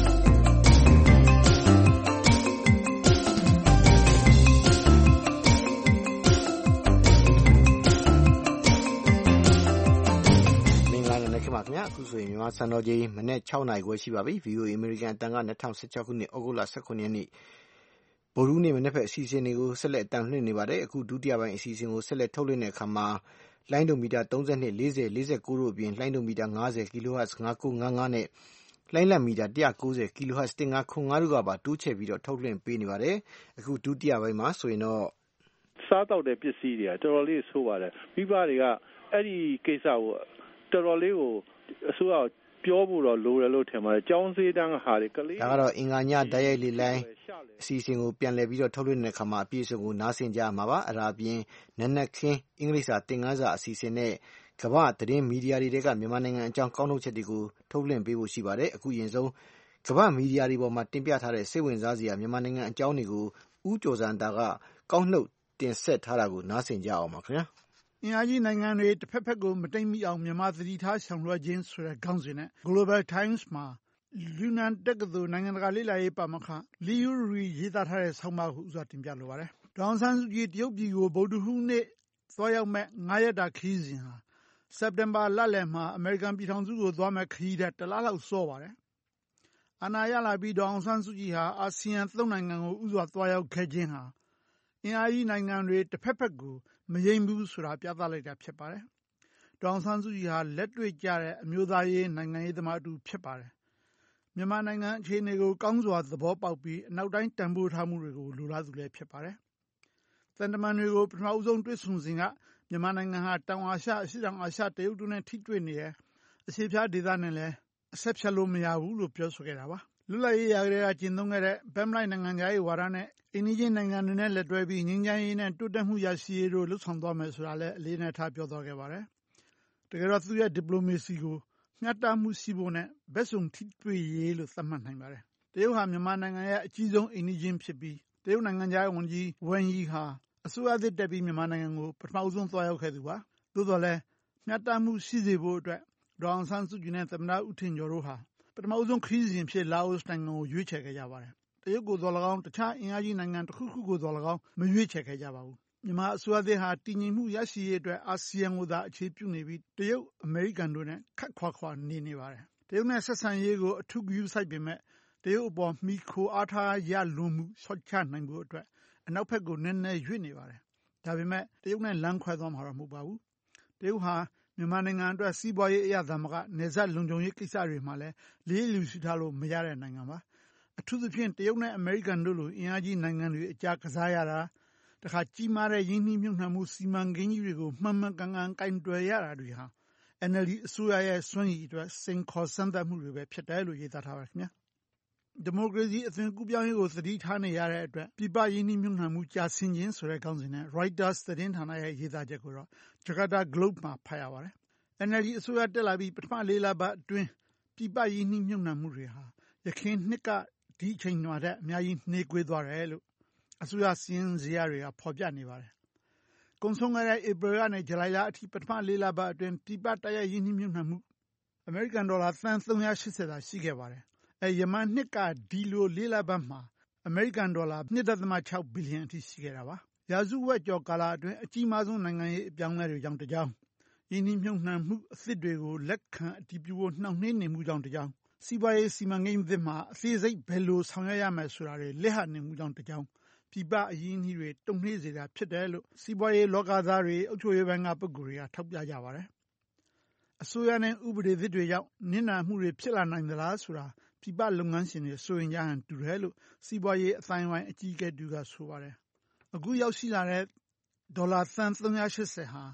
ခင်ဗျာအခုဆိုရင်မြန်မာစံတော်ချိန်မနေ့၆နာရီခွဲရှိပါပြီ ဗီအိုအေ အမေရိကန်အတန်က၂၀၁၆ခုနှစ်ဩဂုတ်လ၁၇ရက်နေ့ဗုဒ္ဓဟူးနေ့မနေ့ဖက်အစီအစဉ်တွေကိုဆက်လက်အတန်လွှင့်နေပါတယ်အခုဒုတိယပိုင်းအစီအစဉ်ကိုဆက်လက်ထုတ်လွှင့်တဲ့အခါမှာလိုင်းဒိုမီတာ၃၂ ၄၀ ၄၉တို့အပြင်လိုင်းဒိုမီတာ၅၀ kHz ၅၉၅၅နဲ့လိုင်းလံမီတာ၁၉၀ kHz ၁၅၇၅တို့ကပါတိုးချဲ့ပြီးတော့ထုတ်လွှင့်ပေးနေပါတယ်အခုဒုတိယပိုင်းမှာဆိုရင်တော့စားတောက်တဲ့ပစ္စည်းတွေကတော်တော်လေးဆိုးပါတယ်မိဘတွေကအဲ့ဒီကိစ္စကိုတော်တော်လေးကိုအစိုးရပြောဖို့တော့လိုတယ်လို့ထင်ပါတယ်ကျောင်းစည်းတန်းဟာတွေကလေးဒါကတော့အင်္ဂါညတိုက်ရိုက်လေလိုင်းအစီအစဉ်ကိုပြန်လည်ပြီးတော့ထုတ်လွှင့်တဲ့အခါမှာအပြည့်အစုံကိုနားဆင်ကြမှာပါအရာအပြင်နက်နက်ခင်းအင်္ဂလိပ်စာသင်ခန်းစာအစီအစဉ်နဲ့ကမ္ဘာသတင်းမီဒီယာတွေကမြန်မာနိုင်ငံအကြောင်းကောက်နှုတ်ချက်တွေကိုထုတ်လွှင့်ပေးဖို့ရှိပါတယ်အခုရင်ဆုံးကမ္ဘာမီဒီယာတွေပေါ်မှာတင်ပြထားတဲ့စိတ်ဝင်စားစရာမြန်မာနိုင်ငံအကြောင်းတွေကိုဦးကျော်စံတာကကောက်နှုတ်တင်ဆက်ထားတာကိုနားဆင်ကြအောင်ပါခင်ဗျာအင်အားကြီးနိုင်ငံတွေတစ်ဖက်ဖက်ကိုမတိမ်မိအောင်မြန်မာသတိထားဆောင်ရွက်ခြင်းဆိုတဲ့ခေါင်းစဉ်နဲ့ Global Times မှာလူနန်တက္ကသိုလ်နိုင်ငံတကာလေ့လာရေးပါမောက္ခလီယူရီရေးသားထားတဲ့ဆောင်းပါးကိုဥစွာတင်ပြလိုပါတယ်။ဒေါ်အောင်ဆန်းစုကြည်တရုတ်ပြည်ကိုဗုဒ္ဓဟူးနေ့သွားရောက်မဲ့၅ရက်တာခရီးစဉ်ဟာစက်တင်ဘာလလယ်မှာအမေရိကန်ပြည်ထောင်စုကိုသွားမဲ့ခရီးတဲ့တလားလောက်စောပါတယ်။အာဏာရလာပြီးဒေါ်အောင်ဆန်းစုကြည်ဟာအာဆီယံသုံးနိုင်ငံကိုဥစွာသွားရောက်ခဲ့ခြင်းဟာအင်အားကြီးနိုင်ငံတွေတစ်ဖက်ဖက်ကိုမယိမ်းဘူးဆိုတာပြသလိုက်တာဖြစ်ပါတယ်။ဒေါ်အောင်ဆန်းစုကြည်ဟာလက်တွေ့ကျတဲ့အမျိုးသားရေးနိုင်ငံရေးသမားအတူဖြစ်ပါတယ်။မြန်မာနိုင်ငံအခြေအနေကိုကောင်းစွာသဘောပေါက်ပြီးအနောက်တိုင်းတန်ဖိုးထားမှုတွေကိုလိုလားသူလည်းဖြစ်ပါတယ်။သံတမန်တွေကိုပထမဦးဆုံးတွေ့ဆုံစဉ်ကမြန်မာနိုင်ငံဟာတောင်အာရှအရှေ့တောင်အာရှတရုတ်တို့နဲ့ထိတွေ့နေတယ်။အရှေ့ဖြားဒေသနဲ့လည်းအဆက်ဖြတ်လို့မရဘူးလို့ပြောဆိုခဲ့တာပါ။လွတ်လပ်ရေးရကလေးကကျင့်သုံးခဲ့တဲ့ဘက်မလိုက်နိုင်ငံခြားရေးဝါဒနဲ့အိန္ဒိယနိုင်ငံတွေနဲ့လက်တွဲပြီးငြိမ်းချမ်းရေးနဲ့တိုးတက်မှုရရှိရေးတို့လှုပ်ဆောင်သွားမယ်ဆိုတာလည်းအလေးနဲ့ထားပြောသွားခဲ့ပါတယ်။တကယ်တော့သူ့ရဲ့ဒီပလိုမေစီကိုမျှတမှုရှိဖို့နဲ့ဘက်စုံထိတွေ့ရေးလို့သတ်မှတ်နိုင်ပါတယ်။တရုတ်ဟာမြန်မာနိုင်ငံရဲ့အကြီးဆုံးအိန္ဒိယဖြစ်ပြီးတရုတ်နိုင်ငံခြားရေးဝန်ကြီးဝမ်ယီဟာအစိုးရသစ်တက်ပြီးမြန်မာနိုင်ငံကိုပထမဆုံးသွားရောက်ခဲ့သူပါ။သို့တော်လည်းမျှတမှုရှိစေဖို့အတွက်ဒေါ်အောင်ဆန်းစုကြည်နဲ့သမ္မတဦးထင်ကျော်တို့ဟာပထမဆုံးခရီးစဉ်ဖြစ်လာအိုနိုင်ငံကိုရွေးချယ်ခဲ့ကြပါတယ်။တရုတ်ကိုသော်၎င်းတခြားအင်အားကြီးနိုင်ငံတစ်ခုခုကိုသော်၎င်းမရွေးချယ်ခဲ့ကြပါဘူး။မြန်မာအစိုးရသစ်ဟာတည်ငြိမ်မှုရရှိရေးအတွက်အာဆီယံကိုသာအခြေပြုနေပြီးတရုတ်အမေရိကန်တို့နဲ့ခက်ခွာခွာနေနေပါတယ်။တရုတ်နဲ့ဆက်ဆံရေးကိုအထူးဂရုစိုက်ပေမဲ့တရုတ်အပေါ်မှီခိုအားထားရလွန်မှုလျှော့ချနိုင်ဖို့အတွက်အနောက်ဘက်ကိုနည်းနည်းရွေ့နေပါတယ်။ဒါပေမဲ့တရုတ်နဲ့လမ်းခွဲသွားမှာတော့မဟုတ်ပါဘူး။တရုတ်ဟာမြန်မာနိုင်ငံအတွက်စီးပွားရေးအရသာမကနယ်စပ်လုံခြုံရေးကိစ္စတွေမှာလည်းလေးလူရှိထားလို့မရတဲ့နိုင်ငံပါအထူးသဖြင့်တရုတ်နဲ့အမေရိကန်တို့လိုအင်အားကြီးနိုင်ငံတွေအကြားကစားရတာတခါကြီးမားတဲ့ရင်းနှီးမြှုပ်နှံမှုစီမံကိန်းကြီးတွေကိုမှန်မှန်ကန်ကန်ကင်တွယ်ရတာတွေဟာ အန်အယ်လ်ဒီ အစိုးရရဲ့စွမ်းရည်အတွက်စိန်ခေါ်စမ်းသပ်မှုတွေပဲဖြစ်တယ်လို့ရေးသားထားပါခင်ဗျာဒီမိုကရေစီအသွင်ကူးပြောင်းရေးကိုသတိထားနေရတဲ့အတွက်ပြည်ပရင်းနှီးမြှုပ်နှံမှုကြာဆင်းခြင်းဆိုတဲ့ခေါင်းစဉ်နဲ့ Reuters သတင်းဌာနရဲ့ရေးသားချက်ကိုတော့ Jakarta Globe မှာဖတ်ရပါတယ်။ အန်အယ်လ်ဒီ အစိုးရတက်လာပြီးပထမလေးလပတ်အတွင်းပြည်ပရင်းနှီးမြှုပ်နှံမှုတွေဟာယခင်နှစ်ကဒီအချိန်မှာတဲ့အများကြီးနှေးကွေးသွားတယ်လို့အစိုးရစီးရင်စရာတွေကဖော်ပြနေပါတယ်။ကုန်ဆုံးခဲ့တဲ့ဧပြီကနေဇူလိုင်လအထိပထမလေးလပတ်အတွင်းပြည်ပတိုက်ရိုက်ရင်းနှီးမြှုပ်နှံမှုအမေရိကန်ဒေါ်လာသန်းသုံးရာ၈၀သာရှိခဲ့ပါတယ်။အဲယမန်နှစ်ကဒီလိုလေးလပတ်မှာအမေရိကန်ဒေါ်လာ၂.၆ဘီလီယံအထိရှိခဲ့တာပါ။ရာစုဝက်ကျော်ကာလအတွင်းအကြီးမားဆုံးနိုင်ငံရေးအပြောင်းအလဲတွေကြောင့်တကြောင်ရင်းနှီးမြှုပ်နှံမှုအသစ်တွေကိုလက်ခံအတည်ပြုဖို့နှောင့်နှေးနေမှုကြောင့်တကြောင်စီးပွားရေးစီမံကိန်းသစ်မှာအသေးစိတ်ဘယ်လိုဆောင်ရွက်ရမယ်ဆိုတာတွေလက်ဟနေမှုကြောင့်တကြောင်ပြည်ပအရင်းအနှီးတွေတုံ့နှေးစေတာဖြစ်တယ်လို့စီးပွားရေးလောကသားတွေအုပ်ချုပ်ရေးပိုင်းကပုဂ္ဂိုလ်တွေကထောက်ပြကြပါတယ်။အစိုးရနဲ့ဥပဒေသစ်တွေကြောင့်နစ်နာမှုတွေဖြစ်လာနိုင်သလားဆိုတာပြည်ပလုပ်ငန်းရှင်တွေစိုးရိမ်ကြဟန်တူတယ်လို့စီးပွားရေးအတိုင်းဝိုင်းအကြီးအကဲတူကဆိုပါတယ်။အခုရောက်ရှိလာတဲ့ဒေါ်လာသန်းသုံးရာ၈၀ဟာ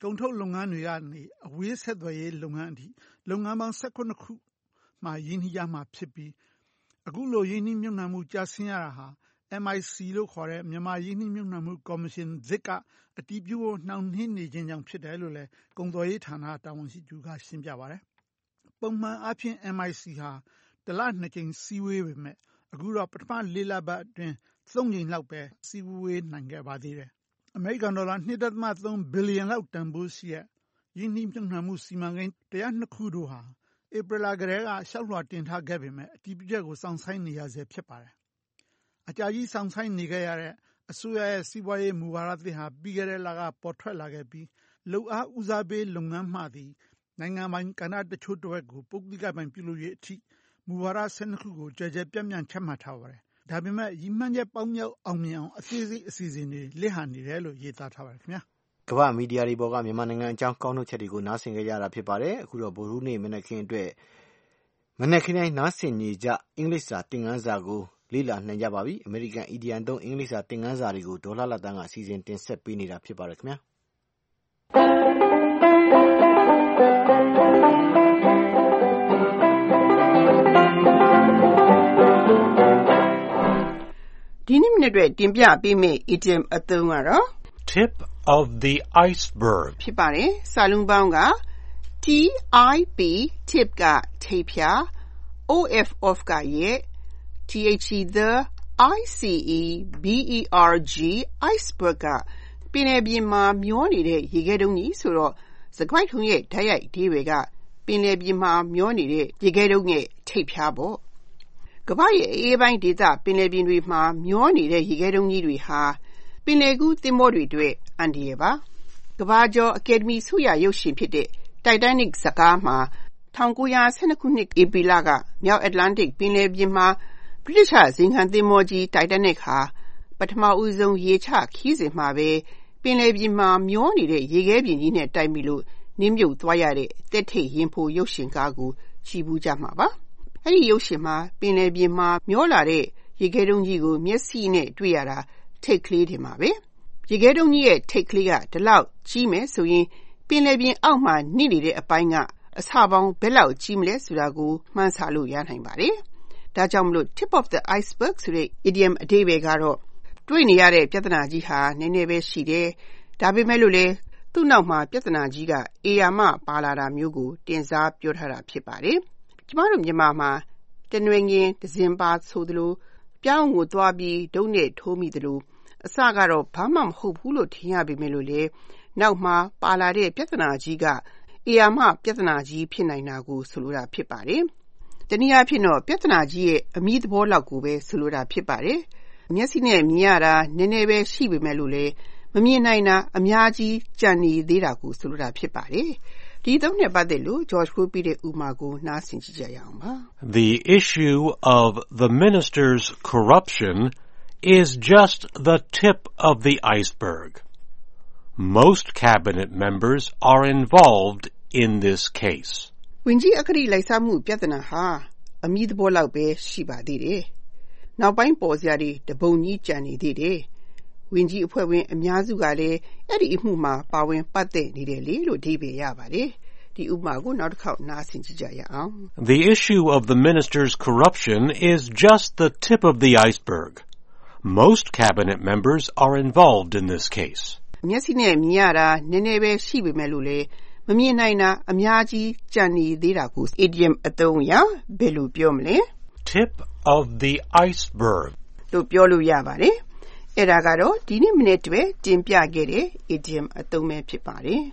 ကုန်ထုတ်လုပ်ငန်းတွေကနေအဝေးဆက်သွယ်ရေးလုပ်ငန်းအထိလုပ်ငန်းပေါင်း၁၇ခုမှာရင်းနှီးရမှာဖြစ်ပြီးအခုလိုရင်းနှီးမြှုပ်နှံမှုကျဆင်းရတာဟာ M I C လို့ခေါ်တဲ့မြန်မာရင်းနှီးမြှုပ်နှံမှုကော်မရှင်ဇစ်ကအတည်ပြုဖို့နှောင့်နှေးနေခြင်းကြောင့်ဖြစ်တယ်လို့လည်းကုန်သွယ်ရေးဌာနတာဝန်ရှိသူကရှင်းပြပါတယ်။ပုံမှန်အားဖြင့် M I C ဟာတစ်လနှစ်ကြိမ်စည်းဝေးပေမဲ့အခုတော့ပထမလေးလပတ်အတွင်းသုံးကြိမ်လောက်ပဲစည်းဝေးနိုင်ခဲ့ပါသေးတယ်။အမေရိကန်ဒေါ်လာ၂ဒသမ၃ဘီလီယံလောက်တန်ဖိုးရှိတဲ့ရင်းနှီးမြှုပ်နှံမှုစီမံကိန်း၁၀၂ခုတို့ဟာဧပြီလကတည်းကလျှောက်လွှာတင်ထားခဲ့ပေမဲ့အတည်ပြုချက်ကိုစောင့်ဆိုင်းနေရဆဲဖြစ်ပါတယ်။အကြာကြီးစောင့်ဆိုင်းနေခဲ့ရတဲ့အစိုးရရဲ့စီးပွားရေးမူဝါဒသစ်ဟာပြီးခဲ့တဲ့လကပေါ်ထွက်လာခဲ့ပြီးလုပ်အားဦးစားပေးလုပ်ငန်းမှသည်နိုင်ငံပိုင်ကဏ္ဍတချို့တစ်ဝက်ကိုပုဂ္ဂလိကပိုင်ပြုလုပ်ရေးအထိမူဝါဒ၁၂ခုကိုကြဲကြဲပြန့်ပြန့်ချမှတ်ထားပါတယ်။ဒါပေမဲ့ရည်မှန်းချက်ပေါက်မြောက်အောင်မြင်အောင်အသေးစိတ်အစီအစဉ်တွေလစ်ဟန်နေတယ်လို့ရေးသားထားပါတယ်ခင်ဗျာ။ကမ္ဘာမီဒီယာတွေပေါ်ကမြန်မာနိုင်ငံအကြောင်းကောင်းထုတ်ချက်တွေကိုနားဆင်ကြရတာဖြစ်ပါတယ်။အခုတော့ဗုဒ္ဓဟူးနေ့မနက်ခင်းအတွက်မနက်ခင်းတိုင်းနားဆင်နေကြအင်္ဂလိပ်စာသင်ခန်းစာကိုလေ့လာနိုင်ကြပါပြီ။အမေရိကန်အီဒီယံသုံးအင်္ဂလိပ်စာသင်ခန်းစာတွေကိုဒေါ်လာလတန်းကအစီအစဉ်တင်ဆက်ပေးနေတာဖြစ်ပါတယ်ခင်ဗျာ။ဒီနေ့မနေ့အတွက်တင်ပြပေးမယ့် idiom အသုံးကတော့ tip of the iceberg ဖြစ်ပါတယ်။စာလုံးပေါင်းက T I P tip ကထိပ်ဖြာ O F off ကရဲ့ T H E the I C E B E R G iceberg ကပင်လယ်ပြင်မှာမျောနေတဲ့ရေခဲတုံးကြီးဆိုတော့စကွိုက်ထုံးရဲ့ဓာတ်ရိုက်အဓိပ္ပာယ်ကပင်လယ်ပြင်မှာမျောနေတဲ့ရေခဲတုံးရဲ့ထိပ်ဖြာပေါ့။ကမ္ဘာရဲ့အေးပိုင်းဒေသပင်လယ်ပြင်တွေမှာမျောနေတဲ့ရေခဲတုံးကြီးတွေဟာပင်လယ်ကူးသင်္ဘောတွေအတွက်အန္တရာယ်ပါ။ကမ္ဘာကျော်အကယ်ဒမီဆုရရုပ်ရှင်ဖြစ်တဲ့ Titanic ဇာတ်ကားမှာ၁၉၁၂ခုနှစ်ဧပြီလကမြောက်အတ္တလန္တိတ်ပင်လယ်ပြင်မှာဗြိတိသျှဇိမ်ခံသင်္ဘောကြီး Titanic ဟာပထမဦးဆုံးရေချခီးစဉ်မှာပဲပင်လယ်ပြင်မှာမျောနေတဲ့ရေခဲပြင်ကြီးနဲ့တိုက်မိလို့နစ်မြုပ်သွားရတဲ့တက်ထိတ်ရင်ဖိုရုပ်ရှင်ကားကိုကြည့်ဘူးကြမှာပါ။အဲဒီရုပ်ရှင်မှာပင်လယ်ပြင်မှာမျောလာတဲ့ရေခဲတုံးကြီးကိုမျက်စိနဲ့တွေ့ရတာထိတ်ကလေးတင်ပါပဲ။ရေခဲတုံးကြီးရဲ့ထိတ်ကလေးကဒီလောက်ကြီးမယ်ဆိုရင်ပင်လယ်ပြင်အောက်မှာနှိနေတဲ့အပိုင်းကအဆပေါင်းဘယ်လောက်ကြီးမလဲဆိုတာကိုမှန်းဆလို့ရနိုင်ပါတယ်။ဒါကြောင့်မလို့ tip of the iceberg ဆိုတဲ့ idiom အဓိပ္ပာယ်ကတော့တွေ့နေရတဲ့ပြဿနာကြီးဟာနည်းနည်းပဲရှိတယ်။ဒါပေမဲ့လို့လေသူ့နောက်မှာပြဿနာကြီးကအေယာမပါလာတာမျိုးကိုတင်စားပြောထားတာဖြစ်ပါတယ်။ကျမတို့မြန်မာမှာတနွေငင်ဒဇင်ပါဆိုသလိုပြောင်းကိုသွားပြီးဒုံနဲ့ထိုးမိသလိုအစကတော့ဘာမှမဟုတ်ဘူးလို့ထင်ရပေမဲ့လို့လေနောက်မှာပါလာတဲ့ပြဿနာကြီးကအေယာမပြဿနာကြီးဖြစ်နိုင်တာကိုဆိုလိုတာဖြစ်ပါတယ်။တနည်းအားဖြင့်တော့ပြဿနာကြီးရဲ့အမိသဘောလောက်ကိုပဲဆိုလိုတာဖြစ်ပါတယ်။မျက်စိနဲ့မြင်ရတာနည်းနည်းပဲရှိပေမဲ့လို့လေမမြင်နိုင်တာအများကြီးကြံနေသေးတာကိုဆိုလိုတာဖြစ်ပါတယ်။ဒီသုံးနဲ့ပတ်သက်လို့ George ကိုပြတဲ့ဥပမာကိုနားဆင်ကြည့်ကြရအောင်ပါ။ The issue of the minister's corruption is just the tip of the iceberg. Most cabinet members are involved in this case. ဝင်ကြီးအခရီးလိုက်စားမှုပြဿနာဟာအမိသဘောလောက်ပဲရှိပါသေးတယ်။နောက်ပိုင်းပေါ်စရာတွေတပုံကြီးကြံနေသေးတယ်။ဝင်ကြီးအဖွဲ့ဝင်အများစုကလည်းအဲ့ဒီအမှုမှာပါဝင်ပတ်သက်နေတယ်လေလို့ဒီပဲရပါတယ်။ဒီဥပမာကိုနောက်တစ်ခေါက်နားဆင်ကြည့်ကြရအောင် The issue of the minister's corruption is just the tip of the iceberg. Most cabinet members are involved in this case. မျက်စိနဲ့မြင်ရတာနည်းနည်းပဲရှိပေမဲ့လို့လေမမြင်နိုင်တာအများကြီးကြံနေသေးတာကို idiom အသုံးအရဘယ်လိုပြောမလဲ Tip of the iceberg လို့ပြောလို့ရပါတယ်။အဲ့ဒါကတော့ဒီနေ့မိနစ်တွေတင်ပြခဲ့တဲ့ idiom အသုံးပဲဖြစ်ပါတယ်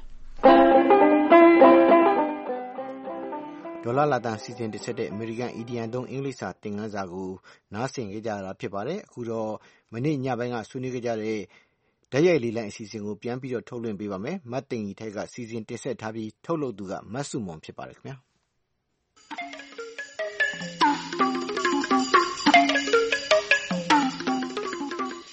။ဒေါ်လာလာတန်စီစဉ်တစ်ဆက်တဲ့အမေရိကန်အီဒီယံသုံးအင်္ဂလိပ်စာသင်ခန်းစာကိုနားဆင်ကြကြတာဖြစ်ပါတယ်။အခုတော့မနေ့ညပိုင်းကဆွေးနွေးကြတဲ့ဓာတ်ရိုက်လေးလိုင်းအစီအစဉ်ကိုပြန်ပြီးတော့ထုတ်လွှင့်ပေးပါမယ်။မတ်တင်ကြီးထိုက်ကစီစဉ်တင်ဆက်ထားပြီးထုတ်လုပ်သူကမတ်စုမွန်ဖြစ်ပါတယ်ခင်ဗျာ။မင်္ဂ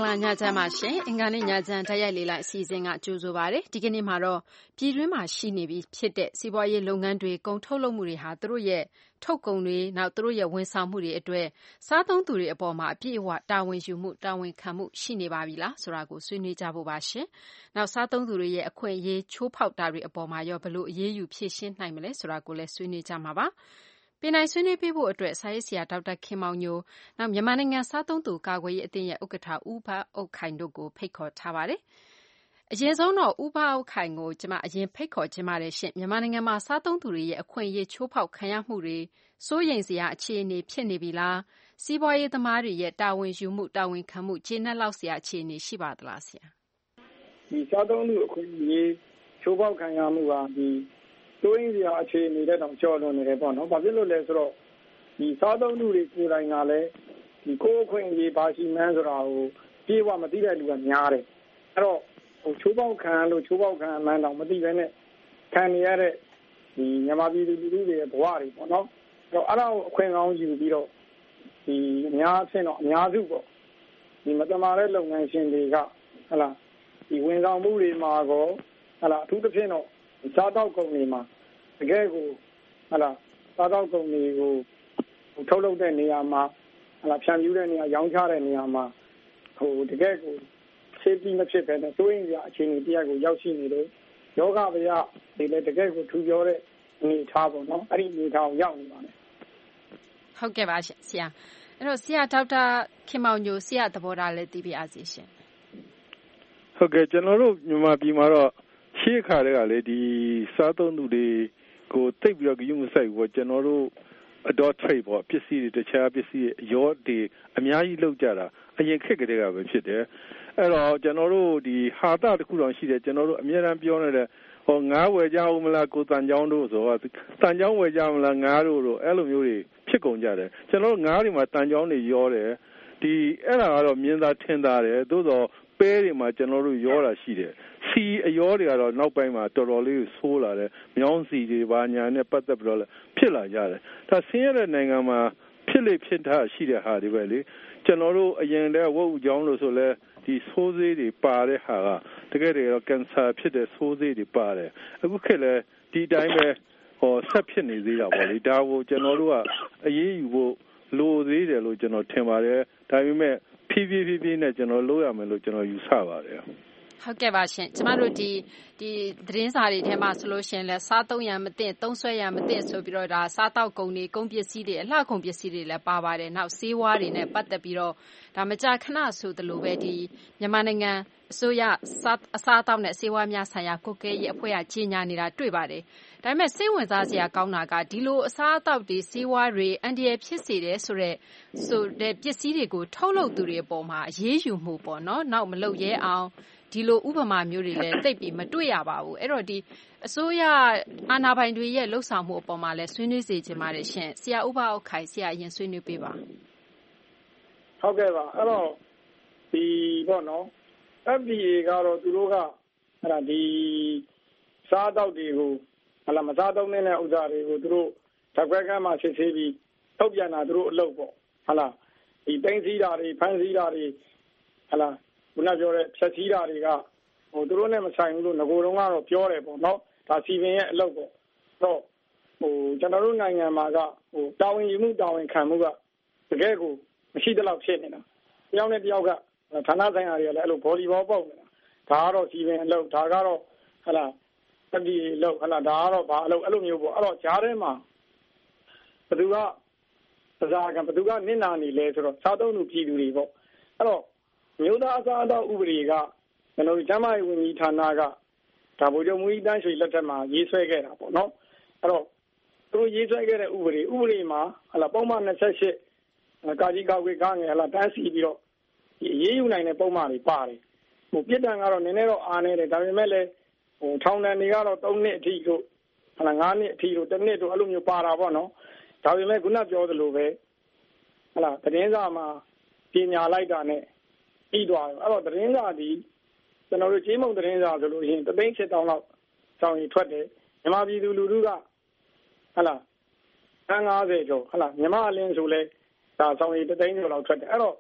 ္ဂလာညချမ်းပါရှင်အင်္ဂါနေ့ညချမ်းတိုက်ရိုက်လေးလိုက်အစီအစဉ်ကကြိုဆိုပါရစေဒီကနေ့မှာတော့ပြည်တွင်းမှာရှိနေပြီးဖြစ်တဲ့စီးပွားရေးလုပ်ငန်းတွေကုန်ထုတ်လုပ်မှုတွေဟာသူတို့ရဲ့ထုတ်ကုန်တွေနောက်သူတို့ရဲ့ဝန်ဆောင်မှုတွေအတွက်စားသုံးသူတွေအပေါ်မှာအပြည့်အဝတာဝန်ယူမှုတာဝန်ခံမှုရှိနေပါပြီလားဆိုတာကိုဆွေးနွေးကြဖို့ပါရှင်နောက်စားသုံးသူတွေရဲ့အခွင့်အရေးချိုးဖောက်တာတွေအပေါ်မှာရောဘယ်လိုအရေးယူဖြေရှင်းနိုင်မလဲဆိုတာကိုလည်းဆွေးနွေးကြမှာပါပင်နိုင်ဆွေးနွေးပေးဖို့အတွက်စာရေးဆရာဒေါက်တာခင်မောင်ညိုနောက်မြန်မာနိုင်ငံစားသုံးသူကာကွယ်ရေးအသင်းရဲ့ဥက္ကဋ္ဌဦးဘအုပ်ခိုင်တို့ကိုဖိတ်ခေါ်ထားပါတယ်။အရင်ဆုံးတော့ဦးဘအုပ်ခိုင်ကိုကျွန်မအရင်ဖိတ်ခေါ်ခြင်းပါတယ်ရှင်မြန်မာနိုင်ငံမှာစားသုံးသူတွေရဲ့အခွင့်အရေးချိုးဖောက်ခံရမှုတွေစိုးရိမ်စရာအခြေအနေဖြစ်နေပြီလားစီးပွားရေးသမားတွေရဲ့တာဝန်ယူမှုတာဝန်ခံမှုကျေနပ်လောက်စရာအခြေအနေရှိပါသလားဆရာ။ဒီစားသုံးသူအခွင့်အရေးချိုးဖောက်ခံရမှုကဒီတိုးရင်းစရာအခြေအနေတဲ့တောင်ကြော်လွန်နေတယ်ပေါ့နော်။ဘာဖြစ်လို့လဲဆိုတော့ဒီစားသုံးသူတွေကိုယ်တိုင်ကလည်းဒီကိုယ်အခွင့်အရေးပါရှိမှန်းဆိုတာကိုပြေဝမသိတဲ့လူကများတယ်။အဲ့တော့ဟိုချိုးပေါက်ခံလို့ချိုးပေါက်ခံအမှန်းတောင်မသိဘဲနဲ့ခံနေရတဲ့ဒီမြန်မာပြည်သူလူထုတွေရဲ့ဘဝတွေပေါ့နော်။အဲ့တော့အဲ့ဒါကိုအခွင့်ကောင်းယူပြီးတော့ဒီအများအဖြစ်တော့အများစုပေါ့ဒီမတမာတဲ့လုပ်ငန်းရှင်တွေကဟလာဒီဝန်ဆောင်မှုတွေမှာကောဟလာအထူးသဖြင့်တော့စားတောက်ကုန်တွေမှာတကယ်ကိုဟလာစားတောက်ကုန်တွေကိုထုတ်လုပ်တဲ့နေရာမှာဟလာဖြန့်ဖြူးတဲ့နေရာရောင်းချတဲ့နေရာမှာဟိုတကယ်ကိုဆေးပြီးမဖြစ်ပဲနဲ့စိုးရင်ကြအခြေအနေတရားကိုရောက်ရှိနေတယ်ယောဂဗျာဒီလည်းတကယ်ကိုထူပြောတဲ့အနေထားပေါ့နော်အဲ့ဒီအနေထားကိုရောက်နေပါမယ်ဟုတ်ကဲ့ပါဆရာအဲ့တော့ဆရာဒေါက်တာခင်မောင်ညိုဆရာသဘောထားလည်းသိပြပါစေရှင်ဟုတ်ကဲ့ကျွန်တော်တို့မြန်မာပြည်မှာတော့ရှေ့ခါတွေကလေဒီစားသုံးသူတွေကိုတိတ်ပြီးတော့ယူမဆိုင်ဘူးကျွန်တော်တို့အဒေါ်ထရိတ်ပေါ့ပစ္စည်းတွေတခြားပစ္စည်းရောတွေအများကြီးလောက်ကြတာအရင်ခက်ကတည်းကပဲဖြစ်တယ်အဲ့တော့ကျွန်တော်တို့ဒီဟာတာတစ်ခုတောင်ရှိတယ်ကျွန်တော်တို့အများအားပြောနေတဲ့ဟောငါးဝယ်ကြအောင်မလားကိုတန်ချောင်းတို့ဆိုတော့တန်ချောင်းဝယ်ကြမလားငါးတို့တို့အဲ့လိုမျိုးတွေဖြစ်ကုန်ကြတယ်ကျွန်တော်တို့ငါးတွေမှာတန်ချောင်းတွေရောတယ်ဒီအဲ့ဒါကတော့မြင်သာထင်သာတယ်သို့တော့ပဲတွေမှာကျွန်တော်တို့ရောတာရှိတယ်စီအရောတွေကတော့နောက်ပိုင်းမှာတော်တော်လေးဆိုးလာတယ်မြောင်းစီတွေဘာညာနဲ့ပတ်သက်ပြီးတော့ဖြစ်လာကြတယ်ဒါဆင်းရဲတဲ့နိုင်ငံမှာဖြစ်လေဖြစ်တာရှိတဲ့ဟာတွေပဲလေကျွန်တော်တို့အရင်တည်းဝုတ်ကြောင်းလို့ဆိုလဲဒီဆိုးသေးတွေပါတဲ့ဟာကတကယ်တည်းတော့ကင်ဆာဖြစ်တဲ့ဆိုးသေးတွေပါတယ်အခုခေတ်လဲဒီတိုင်းပဲဟောဆက်ဖြစ်နေသေးတာပေါ့လေဒါကိုကျွန်တော်တို့ကအရေးယူဖို့လိုသေးတယ်လို့ကျွန်တော်ထင်ပါတယ်ဒါပေမဲ့ဖြည်းဖြည်းဖြည်းဖြည်းနဲ့ကျွန်တော်လုပ်ရမယ်လို့ကျွန်တော်ယူဆပါတယ်ဟုတ်ကဲ့ပါရှင်ကျမတို့ဒီဒီသတင်းစာတွေထဲမှာဆိုလို့ရှင်လဲစားသုံးရမသိသုံးဆွဲရမသိဆိုပြီးတော့ဒါစားတောက်ကုန်တွေကုန်ပစ္စည်းတွေအလှကုန်ပစ္စည်းတွေလည်းပါပါတယ်နောက်ဆေးဝါးတွေနဲ့ပတ်သက်ပြီးတော့ဒါမကြာခဏဆိုသလိုပဲဒီမြန်မာနိုင်ငံအစိုးရအစားအသောက်နဲ့ဆေးဝါးများဆိုင်ရာကုတ်ကဲရေးအဖွဲ့ကကြီးညာနေတာတွေ့ပါတယ်ဒါပေမဲ့စိတ်ဝင်စားစရာကောင်းတာကဒီလိုအစားအသောက်တွေဆေးဝါးတွေအန်တီရဖြစ်စေတယ်ဆိုတော့ဆိုတဲ့ပစ္စည်းတွေကိုထုတ်လုပ်သူတွေအပေါ်မှာအရေးယူမှုပေါ့နော်နောက်မလုပ်ရဲအောင်ဒီလိုဥပမာမျိုးတွေလည်းသိပ်ပြီးမတွေ့ရပါဘူးအဲ့တော့ဒီအစိုးရအာဏာပိုင်တွေရဲ့လှုပ်ဆောင်မှုအပေါ်မှာလည်းဆွေးနွေးစေချင်ပါတယ်ရှင်ဆရာဥပအောင်ခိုင်ဆရာအရင်ဆွေးနွေးပေးပါဟုတ်ကဲ့ပါအဲ့တော့ဒီပေါ့နော် F D A ကတော့သူတို့ကအဲ့ဒါဒီစားတောက်တွေကိုဟလာမစားသုံးတဲ့ဥစ္စာတွေကိုသူတို့ဓာတ်ခွဲခန်းမှာစစ်ဆေးပြီးထုတ်ပြန်တာသူတို့အလုပ်ပေါ့ဟလာဒီတိုင်းစည်းတာတွေဖမ်းစည်းတာတွေဟလာခုနပြောတဲ့ဖြတ်စည်းတာတွေကဟိုသူတို့နဲ့မဆိုင်ဘူးလို့ငကိုယ်တုန်းကတော့ပြောတယ်ပေါ့နော်ဒါစီပင်ရဲ့အလုပ်ပေါ့တော့ဟိုကျွန်တော်တို့နိုင်ငံမှာကဟိုတာဝန်ယူမှုတာဝန်ခံမှုကတကယ်ကိုမရှိတဲ့လောက်ဖြစ်နေတာတယောက်နဲ့တယောက်ကဌာနဆိုင်ရာတွေကလည်းအဲ့လိုဘောလီဘောပေါက်နေတာဒါကတော့စီပင်အလုပ်ဒါကတော့ဟလာတတိအလုပ်ဟလာဒါကတော့ဘာအလုပ်အဲ့လိုမျိုးပေါ့အဲ့တော့ဂျားထဲမှာဘယ်သူကပဇာကဘယ်သူကနစ်နာနေလဲဆိုတော့စားသုံးသူပြည်သူတွေပေါ့အဲ့တော့မြို့သားအစားအသောက်ဥပဒေကကျွန်တော်တို့ကျန်းမာရေးဝန်ကြီးဌာနကဒါဗိုလ်ချုပ်မူကြီးတန်းရွှေလက်ထက်မှာရေးဆွဲခဲ့တာပေါ့နော်အဲ့တော့သူတို့ရေးဆွဲခဲ့တဲ့ဥပဒေဥပဒေမှာဟလာပုံမှန်၂၈ကာကြီးကောက်ွေကားငယ်ဟလာတန်းစီပြီးတော့ဒီအရေးယူနိုင်တဲ့ပုံမှန်တွေပါတယ်ဟိုပြစ်ဒဏ်ကတော့နည်းနည်းတော့အားနေတယ်ဒါပေမဲ့လည်းဟိုထောင်ဒဏ်တွေကတော့၃နှစ်အထိတို့ဟလာ၅နှစ်အထိတို့တစ်နှစ်တို့အဲ့လိုမျိုးပါတာပေါ့နော်ဒါပေမဲ့ခုနပြောသလိုပဲဟလာသတင်းစာမှာပညာလိုက်တာနဲ့ပြီးသွားတယ်အဲ့တော့သတင်းစာဒီကျွန်တော်တို့ကြေးမုံသတင်းစာဆိုလို့ရှိရင်တစ်သိန်းရှစ်တောင်းလောက်စောင်းရီထွက်တယ်မြန်မာပြည်သူလူထုကဟလာအန်း၅၀ကျော်ဟလာမြန်မာအလင်းဆိုလဲဒါစောင်းရီတစ်သိန်းကျော်လောက်ထွက်တယ်အဲ့တော့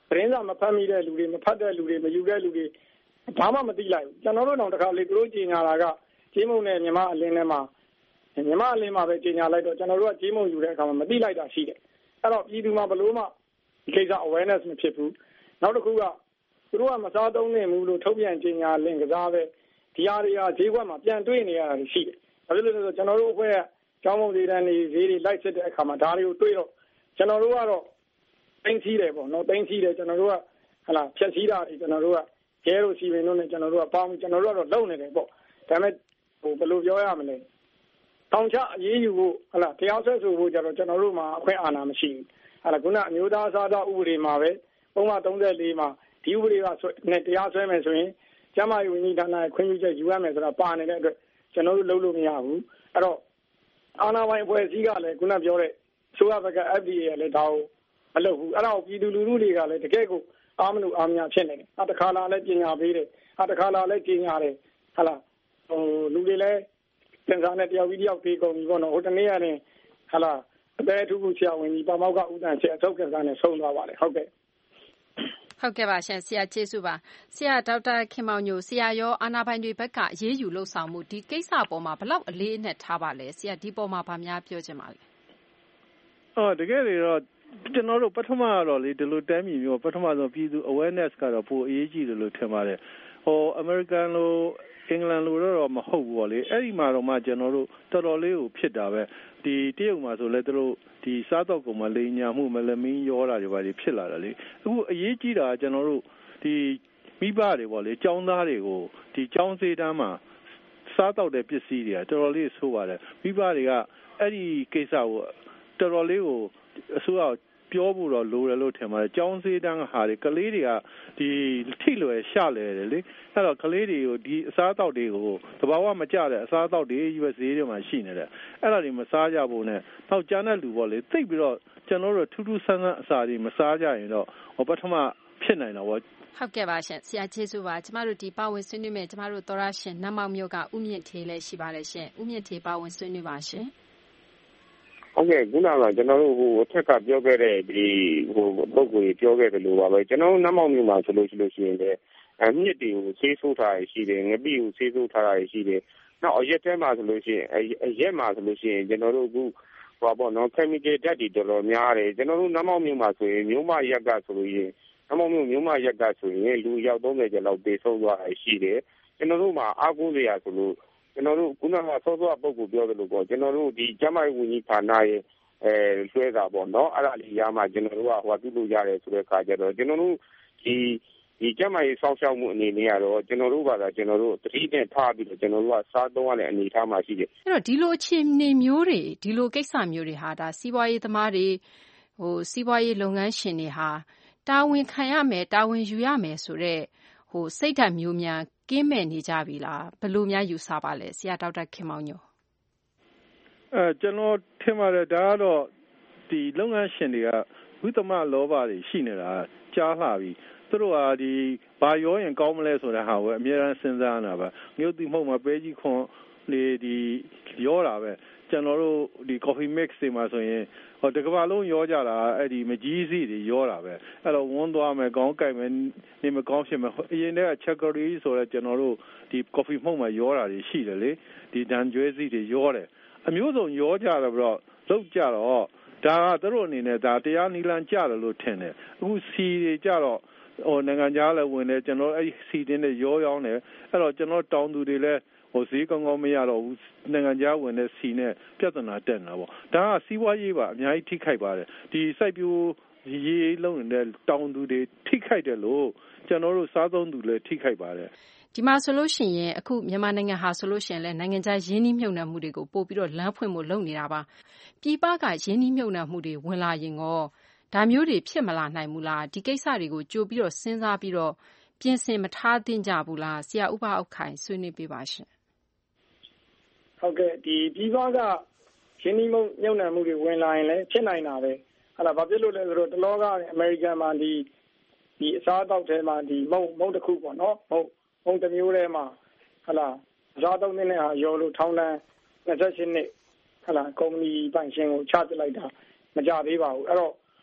သတင်းစာမဖတ်မိတဲ့လူတွေမဖတ်တဲ့လူတွေမယူတဲ့လူတွေဘာမှမသိလိုက်ဘူးကျွန်တော်တို့တော့တခါလေသူတို့ကြီးညာလာကကြီးမုံနဲ့မြမအလင်းထဲမှာမြမအလင်းမှာပဲကြီးညာလိုက်တော့ကျွန်တော်တို့ကကြီးမုံယူတဲ့အခါမှာမသိလိုက်တာရှိတယ်အဲ့တော့ပြည်သူမှာဘလို့မှဒီကိစ္စ awareness မဖြစ်ဘူးနောက်တစ်ခုကသူတို့ကမစားသုံးနေဘူးလို့ထုတ်ပြန်ကြီးညာလင်းကစားပဲဒီဟာတွေကဈေးကွက်မှာပြန်တွေ့နေရတာရှိတယ်ဘာဖြစ်လို့လဲဆိုတော့ကျွန်တော်တို့အဖွဲ့ကကျောင်းမုံဒေသနေဈေးတွေလိုက်စစ်တဲ့အခါမှာဒါတွေကိုတွေ့တော့ကျွန်တော်တို့ကတော့တိုင်းစီးတယ်ပေါ့နော်တိုင်းစီးတယ်ကျွန်တော်တို့ကဟလာဖြက်စီးတာတွေကျွန်တော်တို့ကကျဲလို့စီပင်တို့နဲ့ကျွန်တော်တို့ကပေါင်းကျွန်တော်တို့ကတော့လုံနေတယ်ပေါ့ဒါပေမဲ့ဟိုဘယ်လိုပြောရမလဲတောင်ချအရေးယူဖို့ဟလာတရားစွဲဆိုဖို့ကြတော့ကျွန်တော်တို့မှာအခွင့်အာဏာမရှိဘူးဟလာခုနအမျိုးသားစားသောက်ဥပဒေမှာပဲပုံမှန်သုံး၄မှာဒီဥပဒေကနဲ့တရားစွဲမယ်ဆိုရင်ကျမကြီးဝန်ကြီးဌာနရဲ့ခွင့်ပြုချက်ယူရမယ်ဆိုတာပါနေတဲ့အတွက်ကျွန်တော်တို့လုပ်လို့မရဘူးအဲ့တော့အာဏာပိုင်အဖွဲ့အစည်းကလည်းခုနပြောတဲ့ဆိုရဘက်က F D A ကလည်းဒါကိုမလုပ်ဘူးအဲ့တော့ပြည်သူလူထုတွေကလည်းတကယ်ကိုအားမလို့အားမရဖြစ်နေတယ်အတခါလာလည်းပညာပေးတယ်အတခါလာလည်းပညာတယ်ဟာလားဟိုလူတွေလည်းသင်္ကာနဲ့တယောက်ပြီးတယောက်ပြေးကုန်ပြီပေါ့နော်ဟိုတနေ့ကနေဟာလားအသေးအထူးကိုဆရာဝန်ကြီးပါမောက်ကဥဒ္ဒန်ချက်အထုတ်ကစားနဲ့ဆုံးသွားပါတယ်ဟုတ်ကဲ့ဟုတ်ကဲ့ပါရှင်ဆရာကျေးဇူးပါဆရာဒေါက်တာခင်မောင်ညိုဆရာရောအာနာပိုင်တွေဘက်ကအရေးယူလှုပ်ဆောင်မှုဒီကိစ္စပေါ်မှာဘလောက်အလေးအနက်ထားပါလဲဆရာဒီပေါ်မှာဗာများပြောချင်ပါလဲအော်တကယ်တော့ကျွန်တော်တို့ပထမတော့လေဒီလိုတမ်းမြင်မျိုးပထမဆုံးပြည်သူ awareness ကတော့ပိုအရေးကြီးတယ်လို့ထင်ပါတယ်ဟို American လိုအင်္ဂလန်လိုတော့မဟုတ်ဘူးပေါ့လေအဲ့ဒီမှာတော့မှကျွန်တော်တို့တော်တော်လေးကိုဖြစ်တာပဲဒီတရုတ်မှာဆိုလဲသူတို့ဒီစားတော့ကုန်မှာလိန်ညာမှုမလမင်းရောတာတွေပါလေဖြစ်လာတယ်လေအခုအရေးကြီးတာကျွန်တော်တို့ဒီမိဘတွေပေါ့လေចောင်းသားတွေကိုဒီចောင်းစေးတန်းမှာစားတော့တဲ့ပစ္စည်းတွေကတော်တော်လေးဆိုးပါတယ်မိဘတွေကအဲ့ဒီကိစ္စကိုတော်တော်လေးကိုအစိုးရပြောဖို့တော့လိုတယ်လို့ထင်ပါတယ်ចောင်းစေးတန်းဟာတွေကလေးတွေကဒီထိလွယ်ရှလဲတယ်လေအဲ့တော့ကလေးတွေကိုဒီအစားအသောက်တွေကိုတဘာဝမကြတဲ့အစားအသောက်တွေ U S A တွေမှာရှိနေတယ်အဲ့ဒါတွေမစားကြဖို့နဲ့နောက်ကျန်တဲ့လူပေါ့လေသိပြီးတော့ကျွန်တော်တို့ထူးထူးဆန်းဆန်းအစာတွေမစားကြရင်တော့ဟောပထမဖြစ်နိုင်တော့ဗောဟုတ်ကဲ့ပါရှင်ဆရာကျေးဇူးပါကျမတို့ဒီပါဝင်ဆွေးနွေးမယ်ကျမတို့သောရရှင်နတ်မောင်မျိုးကဥမြင့်ထေလည်းရှိပါတယ်ရှင်ဥမြင့်ထေပါဝင်ဆွေးနွေးပါရှင်ဟုတ်ကဲ့ခုနကကျွန်တော်တို့ဟိုအထက်ကပြောခဲ့တဲ့ဒီဟိုပုံကိုပြောခဲ့တယ်လို့ပါပဲကျွန်တော်နတ်မောင်မျိုးမှာဆိုလို့ရှိလို့ရှိရင်လည်းအမြင့်တွေကိုဆေးဆိုးထားရရှိတယ်ငပိကိုဆေးဆိုးထားရရှိတယ်နောက်အရက်ထဲမှာဆိုလို့ရှိရင်အရက်မှာဆိုလို့ရှိရင်ကျွန်တော်တို့အခုဟောပေါ့နော် chemical ဓာတ်တွေတော်တော်များတယ်ကျွန်တော်တို့နတ်မောင်မျိုးမှာဆိုရင်မျိုးမရက်ကဆိုလို့ရင်နတ်မောင်မျိုးမျိုးမရက်ကဆိုရင်လူရောက်သုံးဆယ်ကျော်လောက်တေဆုံးသွားရရှိတယ်ကျွန်တော်တို့မှာအားကိုးစရာဆိုလို့ကျွန်တော်တို့ခုနကစောစောပုံကိုပြောသလိုပေါ့ကျွန်တော်တို့ဒီကျမကြီးဝန်ကြီးဌာနရဲ့အဲဆွဲတာပေါ့နော်အဲ့ဒါလေးရမှကျွန်တော်တို့ကဟိုပြုလို့ရတယ်ဆိုတဲ့အခါကျတော့ကျွန်တော်တို့ဒီဒီကျမကြီးစောင့်ရှောက်မှုအနေနဲ့ကတော့ကျွန်တော်တို့ကလည်းကျွန်တော်တို့တတိနဲ့ထားပြီးတော့ကျွန်တော်တို့ကစားသုံးရတဲ့အနေအထားမှာရှိတယ်အဲ့တော့ဒီလိုအခြေအနေမျိုးတွေဒီလိုကိစ္စမျိုးတွေဟာဒါစီးပွားရေးသမားတွေဟိုစီးပွားရေးလုပ်ငန်းရှင်တွေဟာတာဝန်ခံရမယ်တာဝန်ယူရမယ်ဆိုတော့ဟိုစိတ်ဓာတ်မျိုးများကင်းမဲ့နေကြပြီလားဘယ်လိုများယူဆပါလဲဆရာဒေါက်တာခင်မောင်ညိုအဲကျွန်တော်ထင်ပါတယ်ဒါကတော့ဒီလုပ်ငန်းရှင်တွေကဝိသမလောဘတွေရှိနေတာကြားလှပြီသူတို့ဟာဒီဘာရောရင်ကောင်းမလဲဆိုတဲ့ဟာကိုအများအားစဉ်းစားနေတာပဲမြို့တိမှုန့်မှာပဲကြီးခွန်လေဒီရောတာပဲကျွန်တော်တို့ဒီ coffee mix တွေမှာဆိုရင်ဟောတကဘာလုံးရောကြတာအဲ့ဒီမကြီးစီတွေရောတာပဲအဲ့တော့ဝန်းသွားမယ်ခေါင်းကိုက်မယ်နေမကောင်းဖြစ်မယ်အရင်တည်းက checkery ဆိုတော့ကျွန်တော်တို့ဒီ coffee မှုန့်မှာရောတာတွေရှိတယ်လေဒီဒန်ကျွဲစီတွေရောတယ်အမျိုးစုံရောကြတယ်ပြီးတော့လောက်ကြတော့ဒါကသူတို့အနေနဲ့ဒါတရားနီလန်ကြတယ်လို့ထင်တယ်အခုစီတွေကြတော့ဟိုနိုင်ငံခြားလည်းဝင်တယ်ကျွန်တော်အဲ့ဒီစီတင်းနဲ့ရောရောင်းတယ်အဲ့တော့ကျွန်တော်တောင်းသူတွေလည်းဟိုဈေးကောင်းကောင်းမရတော့ဘူးနိုင်ငံခြားဝင်တဲ့စီနဲ့ပြဿနာတက်နေတာပေါ့ဒါကစီးပွားရေးပါအများကြီးထိခိုက်ပါတယ်ဒီစိုက်ပျိုးရေးလုံးနေတဲ့တောင်းသူတွေထိခိုက်တယ်လို့ကျွန်တော်တို့စားသုံးသူလည်းထိခိုက်ပါတယ်ဒီမှာဆိုလို့ရှိရင်အခုမြန်မာနိုင်ငံဟာဆိုလို့ရှိရင်လည်းနိုင်ငံခြားရင်းနှီးမြှုပ်နှံမှုတွေကိုပို့ပြီးတော့လမ်းဖွင့်ဖို့လုပ်နေတာပါပြည်ပကရင်းနှီးမြှုပ်နှံမှုတွေဝင်လာရင်ရောဒါမျိုးတွေဖြစ်မလာနိုင်ဘူးလားဒီကိစ္စတွေကိုကြိုပြီးတော့စဉ်းစားပြီးတော့ပြင်ဆင်မထားသင့်ကြဘူးလားဆရာဥပအောက်ခိုင်ဆွေးနွေးပေးပါရှင်ဟုတ်ကဲ့ဒီပြည်ပကရင်းနှီးမြှုပ်နှံမှုတွေဝင်လာရင်လည်းဖြစ်နိုင်တာပဲဟာလားဘာဖြစ်လို့လဲဆိုတော့တလောကအမေရိကန်မှာဒီဒီအစားအသောက်ထဲမှာဒီမုံမုံတစ်ခုပေါ့နော်မုံမုံတစ်မျိုးထဲမှာဟာလားအစားအသောက်နဲ့ဟာရောလို့ထောင်းတန်း၂၈နှစ်ဟာလားကုမ္ပဏီပိုင်ရှင်ကိုချပစ်လိုက်တာမကြသေးပါဘူးအဲ့တော့ဟ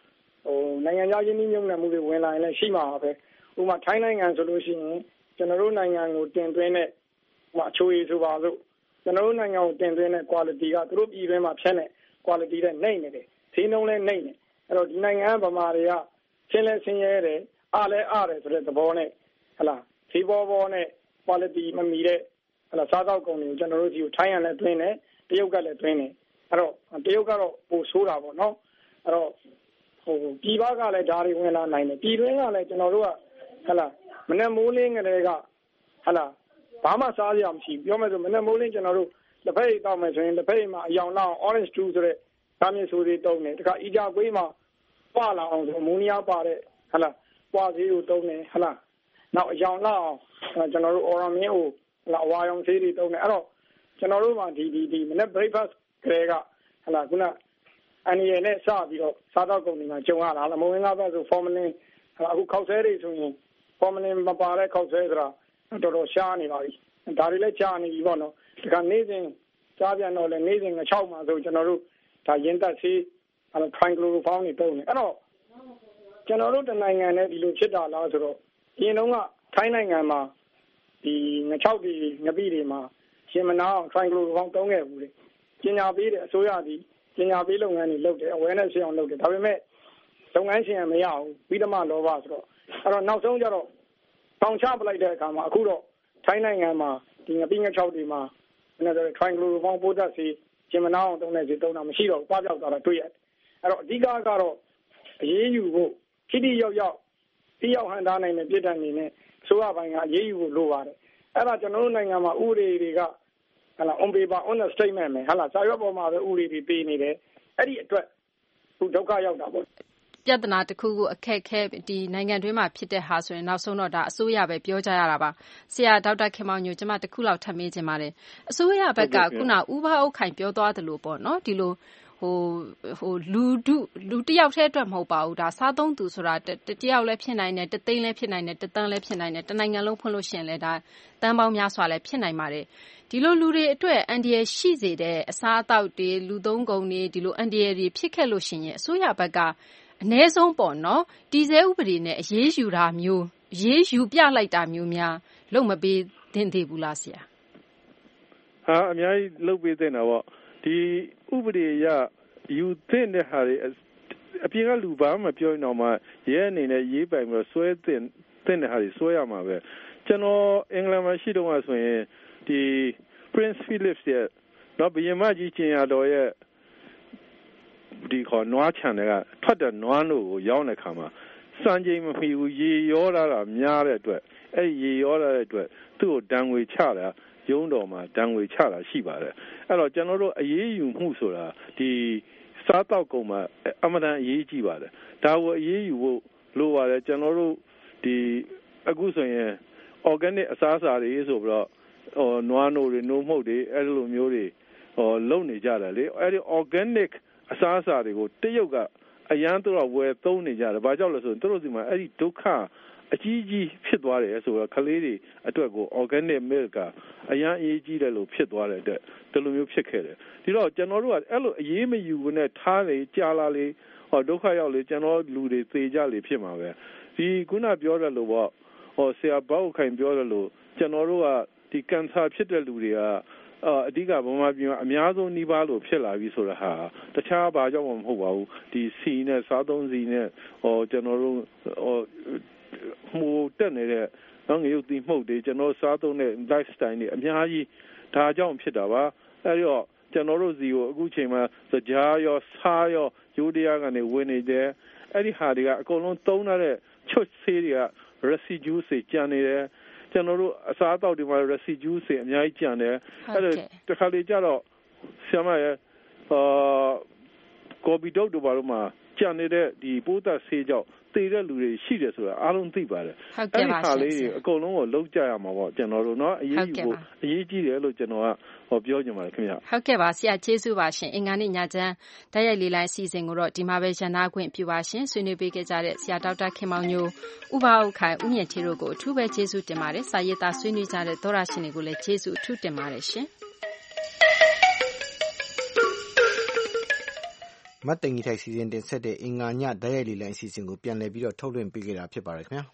ဟိုနိုင်ငံခြားရင်းနှီးမြှုပ်နှံမှုတွေဝင်လာရင်လည်းရှိမှာပဲဥပမာထိုင်းနိုင်ငံဆိုလို့ရှိရင်ကျွန်တော်တို့နိုင်ငံကိုတင်သွင်းတဲ့ဟိုအချိုးရည်ဆိုပါစို့ကျွန်တော်တို့နိုင်ငံကိုတင်သွင်းတဲ့ quality ကသူတို့ပြည်တွင်းမှာဖြန့်တဲ့ quality တဲ့နှိမ့်နေတယ်ဈေးနှုန်းလည်းနှိမ့်နေအဲ့တော့ဒီနိုင်ငံဗမာတွေကရှင်းလဲရှင်းရဲတယ်အားလဲအားတယ်ဆိုတဲ့သဘောနဲ့ဟလာဈေးပေါ်ပေါ်နဲ့ quality မမီတဲ့ဟလာစားသောက်ကုန်တွေကိုကျွန်တော်တို့ဒီကိုထိုင်းရလည်းတွင်းတယ်တရုတ်ကလည်းတွင်းတယ်အဲ့တော့တရုတ်ကတော့ပိုဆိုးတာပေါ့နော်အဲ့တော့ဟိုပြည်ပကလည်းဓာတ်တွေဝင်လာနိုင်တယ်ပြည်တွင်းကလည်းကျွန်တော်တို့ကဟလာမနေ့မိုးလင်းကလေးကဟလာဘာမှစားရမရှိဘူးပြောမယ်ဆိုမနေ့မိုးလင်းကျွန်တော်တို့လက်ဖက်ရည်တောက်မယ်ဆိုရင်လက်ဖက်ရည်မှာအယောင်လောက် orange juice ဆိုတဲ့ဒါမျိုးဆိုတွေတုံးတယ်တခါအီဂျာကွေးမှာပွာလာအောင်ဆိုမူနီယာပါတဲ့ဟလာပွာဈေးကိုတုံးတယ်ဟလာနောက်အယောင်လောက်အောင်ကျွန်တော်တို့ orange မင်းကိုဟလာအဝါရောင်ဈေးတွေတုံးတယ်အဲ့တော့ကျွန်တော်တို့မှာဒီဒီဒီမနေ့ breakfast ကလေးကဟလာခုနအန်ရီနဲ့စပြီးတော့စားတော့ကုန်တွေမှာကြုံရတာလားမဝင်ကားပဲဆို formalin ဟလာအခုခောက်ဆဲတွေဆိုရင် formalin မပါတဲ့ခောက်ဆဲဆိုတာတော်တော်ရှားနေပါပြီဒါတွေလည်းကြားနေပြီပေါ့နော်ဒီကနေ့စဉ်ကြားပြန်တော့လည်းနေ့စဉ်ငါ၆မှာဆိုကျွန်တော်တို့ဒါရင်းသက်ဆေးအဲ့တော့ trichlorophane တွေတုံးနေအဲ့တော့ကျွန်တော်တို့တနိုင်ငံနဲ့ဒီလိုဖြစ်တာလားဆိုတော့ဒီရင်တော့ကထိုင်းနိုင်ငံမှာဒီငါ၆ဒီငပိတွေမှာရှင်မနာအောင် trichlorophane တုံးခဲ့ဘူးလေပညာပေးတဲ့အစိုးရဒီပညာပေးလုပ်ငန်းတွေလုပ်တယ် awareness ရှင်းအောင်လုပ်တယ်ဒါပေမဲ့လုပ်ငန်းရှင်ကမရဘူးပြီးတော့မှလောဘဆိုတော့အဲ့တော့နောက်ဆုံးကျတော့တောင်ချပလိုက်တဲ့အခါမှာအခုတော့ထိုင်းနိုင်ငံမှာဒီငပိငါ၆တွေမှာအဲ့ဒါ trichlorophane ပိုးသက်စီရှင်မနာအောင်တုံးတဲ့စီတုံးတာမရှိတော့ဘူးပွားပြောက်သွားတာတွေ့ရတယ်အဲ့တော့အဓိကကတော့အရေးယူဖို့ခိတိရောက်ရောက်တိရောက်ဟန်တာနိုင်တဲ့ပြည်ထောင်နေနဲ့အစိုးရပိုင်းကအရေးယူဖို့လိုပါတယ်အဲ့ဒါကျွန်တော်တို့နိုင်ငံမှာဥပဒေတွေကဟလာ on paper on the statement ပဲဟလာစာရွက်ပေါ်မှာပဲဥပဒေတွေပေးနေတယ်အဲ့ဒီအတွက်သူဒုက္ခရောက်တာပေါ့ပြဿနာတစ်ခုခုအခက်ခဲဒီနိုင်ငံတွင်းမှာဖြစ်တဲ့ဟာဆိုရင်နောက်ဆုံးတော့ဒါအစိုးရပဲပြောကြရတာပါဆရာဒေါက်တာခင်မောင်ညိုကျွန်မတစ်ခုလောက်ထပ်မေးချင်ပါတယ်အစိုးရဘက်ကခုနဥပအုပ်ခိုင်ပြောသွားသလိုပေါ့နော်ဒီလိုဟိုဟိုလူဒုလူတယောက်တည်းအတွက်မဟုတ်ပါဘူးဒါစားသုံးသူဆိုတာတယောက်လည်းဖြစ်နိုင်တယ်တသိန်းလည်းဖြစ်နိုင်တယ်တသန်းလည်းဖြစ်နိုင်တယ်တနိုင်ငံလုံးဖွင့်လို့ရှိရင်လည်းဒါတန်းပေါင်းများစွာလည်းဖြစ်နိုင်ပါတယ်ဒီလိုလူတွေအတွက်အန်ဒီရရှိစေတဲ့အစားအသောက်တွေလူသုံးကုန်တွေဒီလိုအန်ဒီရတွေဖြစ်ခဲ့လို့ရှိရင်အစိုးရဘက်ကအနည်းဆုံးပေါ့နော်ဒီဇဲဥပဒေနဲ့အရေးယူတာမျိုးအရေးယူပြလိုက်တာမျိုးများလုပ်မပေးသင့်သေးဘူးလားဆရာဟာအများကြီးလုပ်ပေးသင့်တာပေါ့ဒီဥပဒေရယူသင့်တဲ့ဟာတွေအပြင်ကလူဘာမှပြောရင်တော့မှရဲအနေနဲ့ရေးပိုင်ပြီးဆွဲသင့်သင့်တဲ့ဟာတွေဆွဲရမှာပဲကျွန်တော်အင်္ဂလန်မှာရှိတော့ဆိုရင်ဒီ Prince Philip ရဲ့တော့ဘုရင်မကြီးကျင်ရတော်ရဲ့ဒီခေါ်နွားချန်တွေကထွက်တဲ့နွားတို့ကိုရောင်းတဲ့ခါမှာစံချိန်မမီဘူးရေရောတာတာများတဲ့အတွက်အဲ့ရေရောတာတဲ့အတွက်သူ့ကိုဒဏ်ငွေချတာရုံးတော်မှာဒဏ်ငွေချတာရှိပါတယ်အဲ့တော့ကျွန်တော်တို့အရေးယူမှုဆိုတာဒီစားတောက်ကုန်မှာအမှန်တန်အရေးကြီးပါတယ်ဒါကိုအရေးယူဖို့လိုပါတယ်ကျွန်တော်တို့ဒီအခုဆိုရင် organic အစားအစာတွေဆိုပြီးတော့ဟိုနွားနို့တွေနို့မှုတ်တွေအဲ့လိုမျိုးတွေဟိုလုပ်နေကြတယ်လေအဲ့ဒီ organic အစားအစာတွေကိုတရုတ်ကအရန်တို့ဝယ်သုံးနေကြတယ်ဘာကြောင့်လဲဆိုရင်တို့စီမှာအဲ့ဒီဒုက္ခအကြီးကြီးဖြစ်သွားတယ်ဆိုတော့ကလေးတွေအတွက်ကို organic milk ကအရန်အရေးကြီးတယ်လို့ဖြစ်သွားတဲ့အတွက်ဒီလိုမျိုးဖြစ်ခဲ့တယ်ဒီတော့ကျွန်တော်တို့ကအဲ့လိုအရေးမယူဘူးနဲ့ထားလေကြာလာလေဟောဒုက္ခရောက်လေကျွန်တော်လူတွေသေကြလေဖြစ်မှာပဲဒီခုနပြောတယ်လို့ပေါ့ဟောဆရာဘောက်ခိုင်ပြောတယ်လို့ကျွန်တော်တို့ကဒီကင်ဆာဖြစ်တဲ့လူတွေကအဓိကဗမာပြည်မှာအများဆုံးနှီးပါလို့ဖြစ်လာပြီဆိုတာဟာတခြားဘာကြောင့်မှမဟုတ်ပါဘူးဒီစီနဲ့စားသုံးစီနဲ့ဟောကျွန်တော်တို့ဟောမှုတက်နေတဲ့ငရုတ်သီးမှုတ်တွေကျွန်တော်စားသုံးတဲ့ lifestyle တွေအများကြီးဒါကြောင့်ဖြစ်တာပါအဲဒီတော့ကျွန်တော်တို့စီကိုအခုချိန်မှာစကြားရောစားရောရိုးတရားကနေဝင်နေတယ်အဲ့ဒီဟာတွေကအကုန်လုံးသုံးထားတဲ့ချွတ်ဆေးတွေက residue တွေကျန်နေတယ်ကျွန်တော်တို့အစားအသောက်တွေမှာ residue တွေအများကြီးကျန်တယ်အဲ့ဒါတခါလေကျတော့ဆရာမရဲ့အာကိုဗစ်တို့ဘာလို့မှကျန်နေတဲ့ဒီပိုးသက်ဆေးကြောင့်သေတဲ့လူတွေရှိတယ်ဆိုတာအားလုံးသိပါတယ်အဲ့ဒီဟာလေးအကုန်လုံးကိုလုံးကြရမှာပေါ့ကျွန်တော်တို့เนาะအရေးယူဖို့အရေးကြီးတယ်လို့ကျွန်တော်ကဟောပြောချင်ပါတယ်ခင်ဗျဟုတ်ကဲ့ပါဆရာကျေးဇူးပါရှင်အင်္ဂါနေ့ညချမ်းတိုက်ရိုက်လေးလိုင်းစီစဉ်ကိုတော့ဒီမှာပဲရန်နာခွင့်ပြုပါရှင်ဆွေးနွေးပေးခဲ့ကြတဲ့ဆရာဒေါက်တာခင်မောင်ညိုဥပအုပ်ခိုင်ဦးမြင့်ထေတို့ကိုအထူးပဲကျေးဇူးတင်ပါတယ်စာရေးသားဆွေးနွေးကြတဲ့သောရရှင်တွေကိုလည်းကျေးဇူးအထူးတင်ပါတယ်ရှင်မတ်သိင်္ဂီထိုက်စီစဉ်တင်ဆက်တဲ့အင်္ဂါညဓာတ်ရိုက်လေလံအစီအစဉ်ကိုပြန်လည်ပြီးတော့ထုတ်လွှင့်ပေးခဲ့တာဖြစ်ပါတယ်ခင်ဗျာ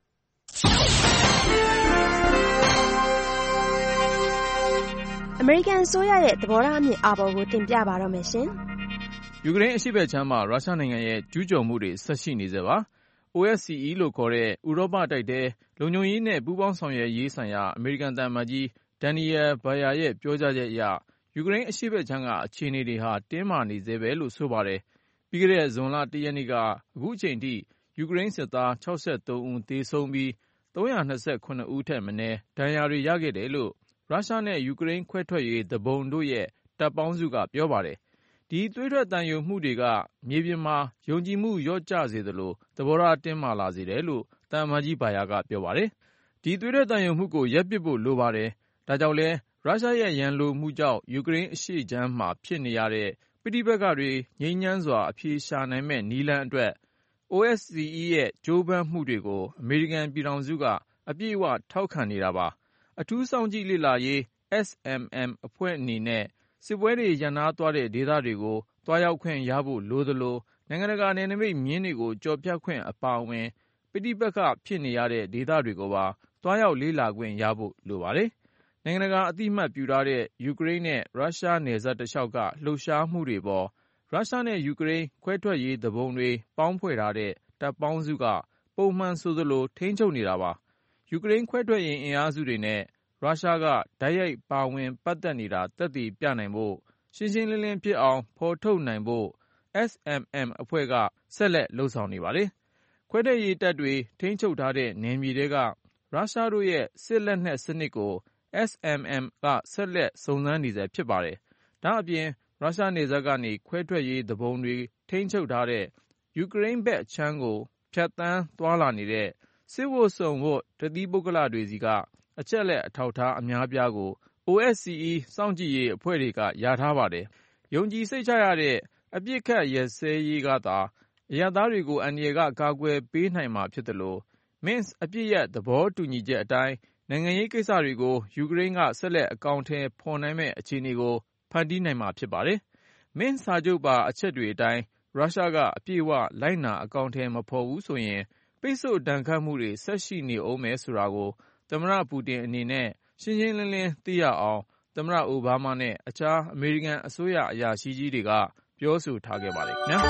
အမေရိကန်အစိုးရရဲ့သဘောထားအမြင်အာဘော်ကိုတင်ပြပါတော့မယ်ရှင်။ယူကရိန်းအရှေ့ဘက်ခြမ်းမှာရုရှားနိုင်ငံရဲ့ကျူးကျော်မှုတွေဆက်ရှိနေစေပါ။ O S C E လို့ခေါ်တဲ့ဥရောပတိုက်တဲ့လုံခြုံရေးနဲ့ပူးပေါင်းဆောင်ရွက်ရေးဆိုင်ရာအမေရိကန်တန်မတ်ကြီးဒန်နီယယ်ဘာယာရဲ့ပြောကြားချက်အရယူကရိန်းအရှေ့ဘက်ခြမ်းကအခြေအနေတွေဟာတင်းမာနေစေပဲလို့ဆိုပါတယ်။ပြီးခဲ့တဲ့ဇွန်လတရက်နေ့ကအခုအချိန်ထိယူကရိန်းစစ်သား၆၃ဦးသေဆုံးပြီး၃၂၇ဦးထက်မနည်းဒဏ်ရာတွေရခဲ့တယ်လို့ရုရှားနဲ့ယူကရိန်းခွဲထွက်ရေးသူပုန်တို့ရဲ့တပ်ပေါင်းစုကပြောပါတယ်။ဒီသွေးထွက်သံယိုမှုတွေကမြေပြင်မှာယုံကြည်မှုလျော့ကျစေသလိုသဘောထားတင်းမာလာစေတယ်လို့တန်မတ်ကြီးဘာယာကပြောပါတယ်။ဒီသွေးထွက်သံယိုမှုကိုရပ်ပစ်ဖို့လိုပါတယ်။ဒါကြောင့်လဲရုရှားရဲ့ရန်လိုမှုကြောင့်ယူကရိန်းအရှေ့ခြမ်းမှာဖြစ်နေရတဲ့ပဋိပက္ခတွေငြိမ်းချမ်းစွာအဖြေရှာနိုင်မဲ့နည်းလမ်းအတွက် O S C E ရဲ့ကြိုးပမ်းမှုတွေကိုအမေရိကန်ပြည်ထောင်စုကအပြည့်အဝထောက်ခံနေတာပါ။အထူးစောင့်ကြည့်လေ့လာရေး S M M အဖွဲ့အနေနဲ့စစ်ပွဲတွေရပ်နားသွားတဲ့ဒေသတွေကိုသွားရောက်ခွင့်ရဖို့လိုသလိုနိုင်ငံတကာနယ်နိမိတ်မျဉ်းတွေကိုကျော်ဖြတ်ခွင့်အပါအဝင်ပဋိပက္ခဖြစ်နေရတဲ့ဒေသတွေကိုပါသွားရောက်လေ့လာခွင့်ရဖို့လိုပါတယ်။နိုင်ငံတကာအသိအမှတ်ပြုထားတဲ့ယူကရိန်းနဲ့ရုရှားနယ်စပ်တလျှောက်ကလှုပ်ရှားမှုတွေပေါ်ရုရှားနဲ့ယူကရိန်းခွဲထွက်ရေးသူပုန်တွေပေါင်းဖွဲ့ထားတဲ့တပ်ပေါင်းစုကပုံမှန်ဆိုသလိုထိန်းချုပ်နေတာပါ။ယူကရိန်းခွဲထွက်ရေးအင်အားစုတွေနဲ့ရုရှားကဓာတ်ရိုက်ပါဝင်ပတ်သက်နေတာသက်သေပြနိုင်ဖို့ရှင်းရှင်းလင်းလင်းဖြစ်အောင်ဖော်ထုတ်နိုင်ဖို့ S M M အဖွဲ့ကဆက်လက်လှုံ့ဆော်နေပါတယ်။ခွဲထွက်ရေးတပ်တွေထိန်းချုပ်ထားတဲ့နယ်မြေတွေကရုရှားတို့ရဲ့စစ်လက်နက်စနစ်ကို S M M ကဆက်လက်စုံစမ်းနေဆဲဖြစ်ပါတယ်။ဒါအပြင်ရုရှားနယ်စပ်ကနေခွဲထွက်ရေးသူပုန်တွေထိန်းချုပ်ထားတဲ့ယူကရိန်းဘက်ခြမ်းကိုဖြတ်သန်းသွားလာနေတဲ့စစ်ဝတ်စုံဝတ်တသီးပုဂ္ဂလတွေစီကအချက်လက်အထောက်ထားအများပြားကို O S C E စောင့်ကြည့်ရေးအဖွဲ့တွေကရထားပါတယ်။ယုံကြည်စိတ်ချရတဲ့အပြစ်ခတ်ရစဲရေးကသာအရပ်သားတွေကိုအန္တရာယ်ကကာကွယ်ပေးနိုင်မှာဖြစ်တယ်လို့ Minsk အပြစ်ရပ်သဘောတူညီချက်အတိုင်းနိုင်ငံရေးကိစ္စတွေကိုယူကရိန်းကဆက်လက်အကောင့်ထဲဖော်နိုင်မဲ့အခြေအနေကိုဖန်တီးနိုင်မှာဖြစ်ပါတယ်။ Minsk စာချုပ်ပါအချက်တွေအတိုင်းရုရှားကအပြည့်အဝလိုက်နာအကောင့်ထဲမဖော်ဘူးဆိုရင်ပိတ်ဆို့ဒဏ်ခတ်မှုတွေဆက်ရှိနေအောင်မယ်ဆိုတာကိုသမ္မတပူတင်အနေနဲ့ရှင်းရှင်းလင်းလင်းသိရအောင်သမ္မတအိုဘားမားနဲ့အခြားအမေရိကန်အစိုးရအရာရှိကြီးတွေကပြောဆိုထားခဲ့ပါတယ်ခင်ဗျာ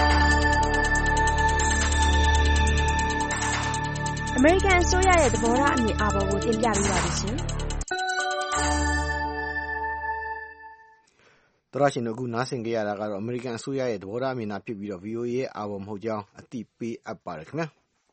အမေရိကန်အစိုးရရဲ့သဘောထားအမြင်အာဘော်ကိုတင်ပြပေးပါရရှင်။သရရှင်တို့အခုနားဆင်ကြရတာကတော့အမေရိကန်အစိုးရရဲ့သဘောထားအမြင်သာဖြစ်ပြီးတော့ V O A ရဲ့အာဘော်မဟုတ်ကြောင်းအသိပေးအပ်ပါတယ်ခင်ဗျာ။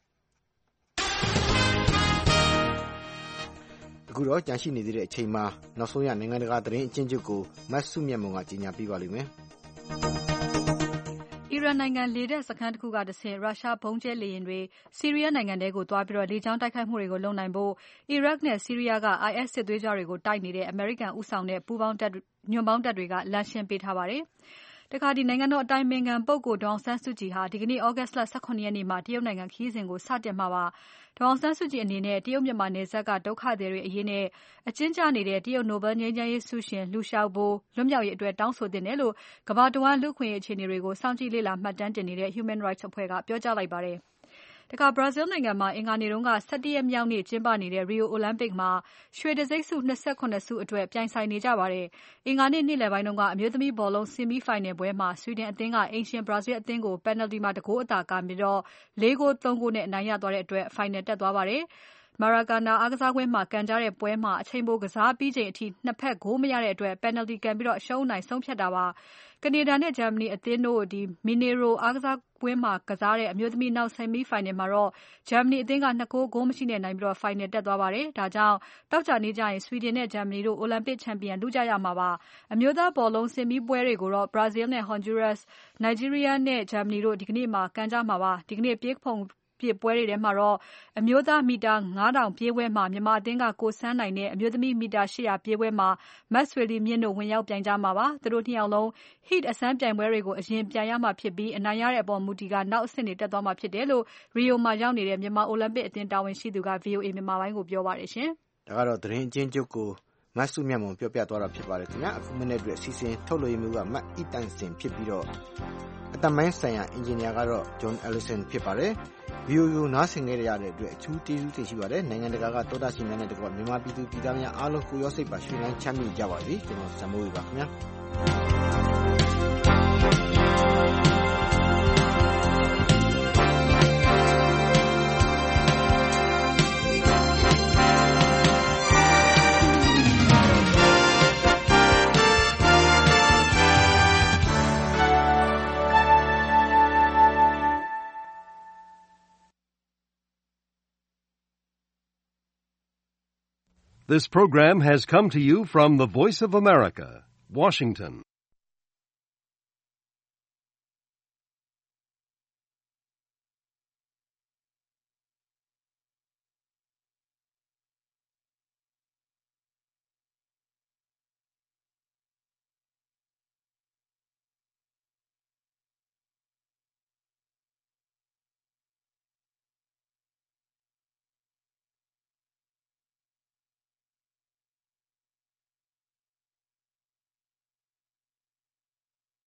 အခုတော့ကြန့်ရှိနေသေးတဲ့အချိန်မှာနောက်ဆုံးရနိုင်ငံတကာသတင်းအကျဉ်းချုပ်ကိုမတ်စုမြတ်မုံကကြီးညာပြပါလိမ့်မယ်။အီရန်နိုင်ငံလေတပ်စခန်းတစ်ခုကတဆင့်ရုရှားဘုံကျဲလေယာဉ်တွေဆီးရီးယားနိုင်ငံထဲကိုသွားပြီးတော့လေကြောင်းတိုက်ခိုက်မှုတွေကိုလုပ်နိုင်ဖို့အီရတ်နဲ့ဆီးရီးယားက I S စစ်သွေးကြွတွေကိုတိုက်နေတဲ့အမေရိကန်ဦးဆောင်တဲ့ပူးပေါင်းတပ်ညွန့်ပေါင်းတပ်တွေကလမ်းရှင်းပေးထားပါတယ်။တခါဒီနိုင်ငံတော်အတိုင်ပင်ခံပုဂ္ဂိုလ်ဒေါ်အောင်ဆန်းစုကြည်ဟာဒီကနေ့ August လ ၁၇ ရက်နေ့မှာတရုတ်နိုင်ငံခရီးစဉ်ကိုစတင်မှာပါ။ဒေါ်အောင်ဆန်းစုကြည်အနေနဲ့တရုတ်မြန်မာနယ်စပ်ကဒုက္ခသည်တွေအရေးနဲ့အကျဉ်းချနေတဲ့တရုတ်နိုဘယ်ငြိမ်းချမ်းရေးဆုရှင်လူရှောက်ဘိုလွတ်မြောက်ရေးအတွက်တောင်းဆိုသင့်တယ်လို့ကမ္ဘာတဝန်းလူ့အခွင့်အရေးအခြေအနေတွေကိုစောင့်ကြည့်လေ့လာမှတ်တမ်းတင်နေတဲ့ Human Rights အဖွဲ့ကပြောကြားလိုက်ပါတယ်။တခါ Brazil နိုင်ငံမှာအင်္ဂါနေ့တုန်းက၁၁ရက်မြောက်နေ့ကျင်းပနေတဲ့ Rio Olympic မှာရွှေတံဆိပ်ဆု၂၇ဆုအတွက်ပြိုင်ဆိုင်နေကြပါတယ်။အင်္ဂါနေ့နေ့လယ်ပိုင်းတုန်းကအမျိုးသမီးဘောလုံးဆီမီဖိုင်နယ်ပွဲမှာဆွီဒင်အသင်းကအိမ်ရှင် Brazil အသင်းကို penalty မှာတဂိုးအသာကန်ပြီးတော့၄ဂိုး၃ဂိုးနဲ့အနိုင်ရသွားတဲ့အတွက်ဖိုင်နယ်တက်သွားပါတယ်။ Maracana အားကစားကွင်းမှာကန်ကြတဲ့ပွဲမှာအချိန်ပိုကစားပြီးချိန်အထိနှစ်ဖက်ဂိုးမရတဲ့အတွက် penalty ကန်ပြီးတော့အရှုံးအနိုင်ဆုံးဖြတ်တာပါ။ကနေဒါနဲ့ဂျာမနီအသင်းတို့ဒီ Mineiro အားကစားကွင်းမှာကစားတဲ့အမျိုးသမီးနောက်ဆီမီဖိုင်နယ်မှာတော့ဂျာမနီအသင်းကနှစ်ဂိုးဂိုးမရှိနဲ့နိုင်ပြီးတော့ဖိုင်နယ်တက်သွားပါတယ်။ဒါကြောင့်တောက်ကြနေကြရင်ဆွီဒင်နဲ့ဂျာမနီတို့အိုလံပစ်ချန်ပီယံလုကြရမှာပါ။အမျိုးသားဘောလုံးဆီမီပွဲတွေကိုတော့ Brazil နဲ့ Honduras, Nigeria နဲ့ဂျာမနီတို့ဒီကနေ့မှာကန်ကြမှာပါ။ဒီကနေ့ပြေးဖုံပြပွဲတွေထဲမှာတော့အမျိုးသားမီတာငါးထောင်ပြေးပွဲမှာမြန်မာအသင်းကကိုစန်းနိုင်နဲ့အမျိုးသမီးမီတာ၈၀၀ပြေးပွဲမှာမတ်ဆွေလီမြင့်တို့ဝင်ရောက်ပြိုင်ကြမှာပါ။သူတို့နှစ်ယောက်လုံး heat အစမ်းပြိုင်ပွဲတွေကိုအရင်ပြိုင်ရမှာဖြစ်ပြီးအနိုင်ရတဲ့အပေါ်မူတည်ကနောက်အဆင့်တွေတက်သွားမှာဖြစ်တယ်လို့ Rio မှာရောက်နေတဲ့မြန်မာအိုလံပစ်အသင်းတာဝန်ရှိသူက V O A မြန်မာပိုင်းကိုပြောပါတယ်ရှင်။ဒါကတော့သတင်းအကျဉ်းချုပ်ကိုမမဆုမြတ်မွန်ပြောပြသွားတာဖြစ်ပါတယ်ခင်ဗျာအခုမိနစ်အတွက်စီစဉ်ထုတ်လွှင့်မှုကမတ်အီတန်စင်ဖြစ်ပြီးတော့အတမိုင်းဆိုင်ရာအင်ဂျင်နီယာကတော့ John Ellison ဖြစ်ပါတယ် ဗီအိုအေ ကိုနားဆင်ခဲ့ရတဲ့အတွက်အထူးကျေးဇူးတင်ရှိပါတယ်နိုင်ငံတကာကသောတာရှင်များနဲ့တကွမြန်မာပြည်သူပြည်သားများအားလုံးကိုရောစိတ်ပါရွှင်လန်းချမ်းမြေ့ကြပါစေကျွန်တော်ဇမိုးဝေပါခင်ဗျာ This program has come to you from the Voice of America, Washington.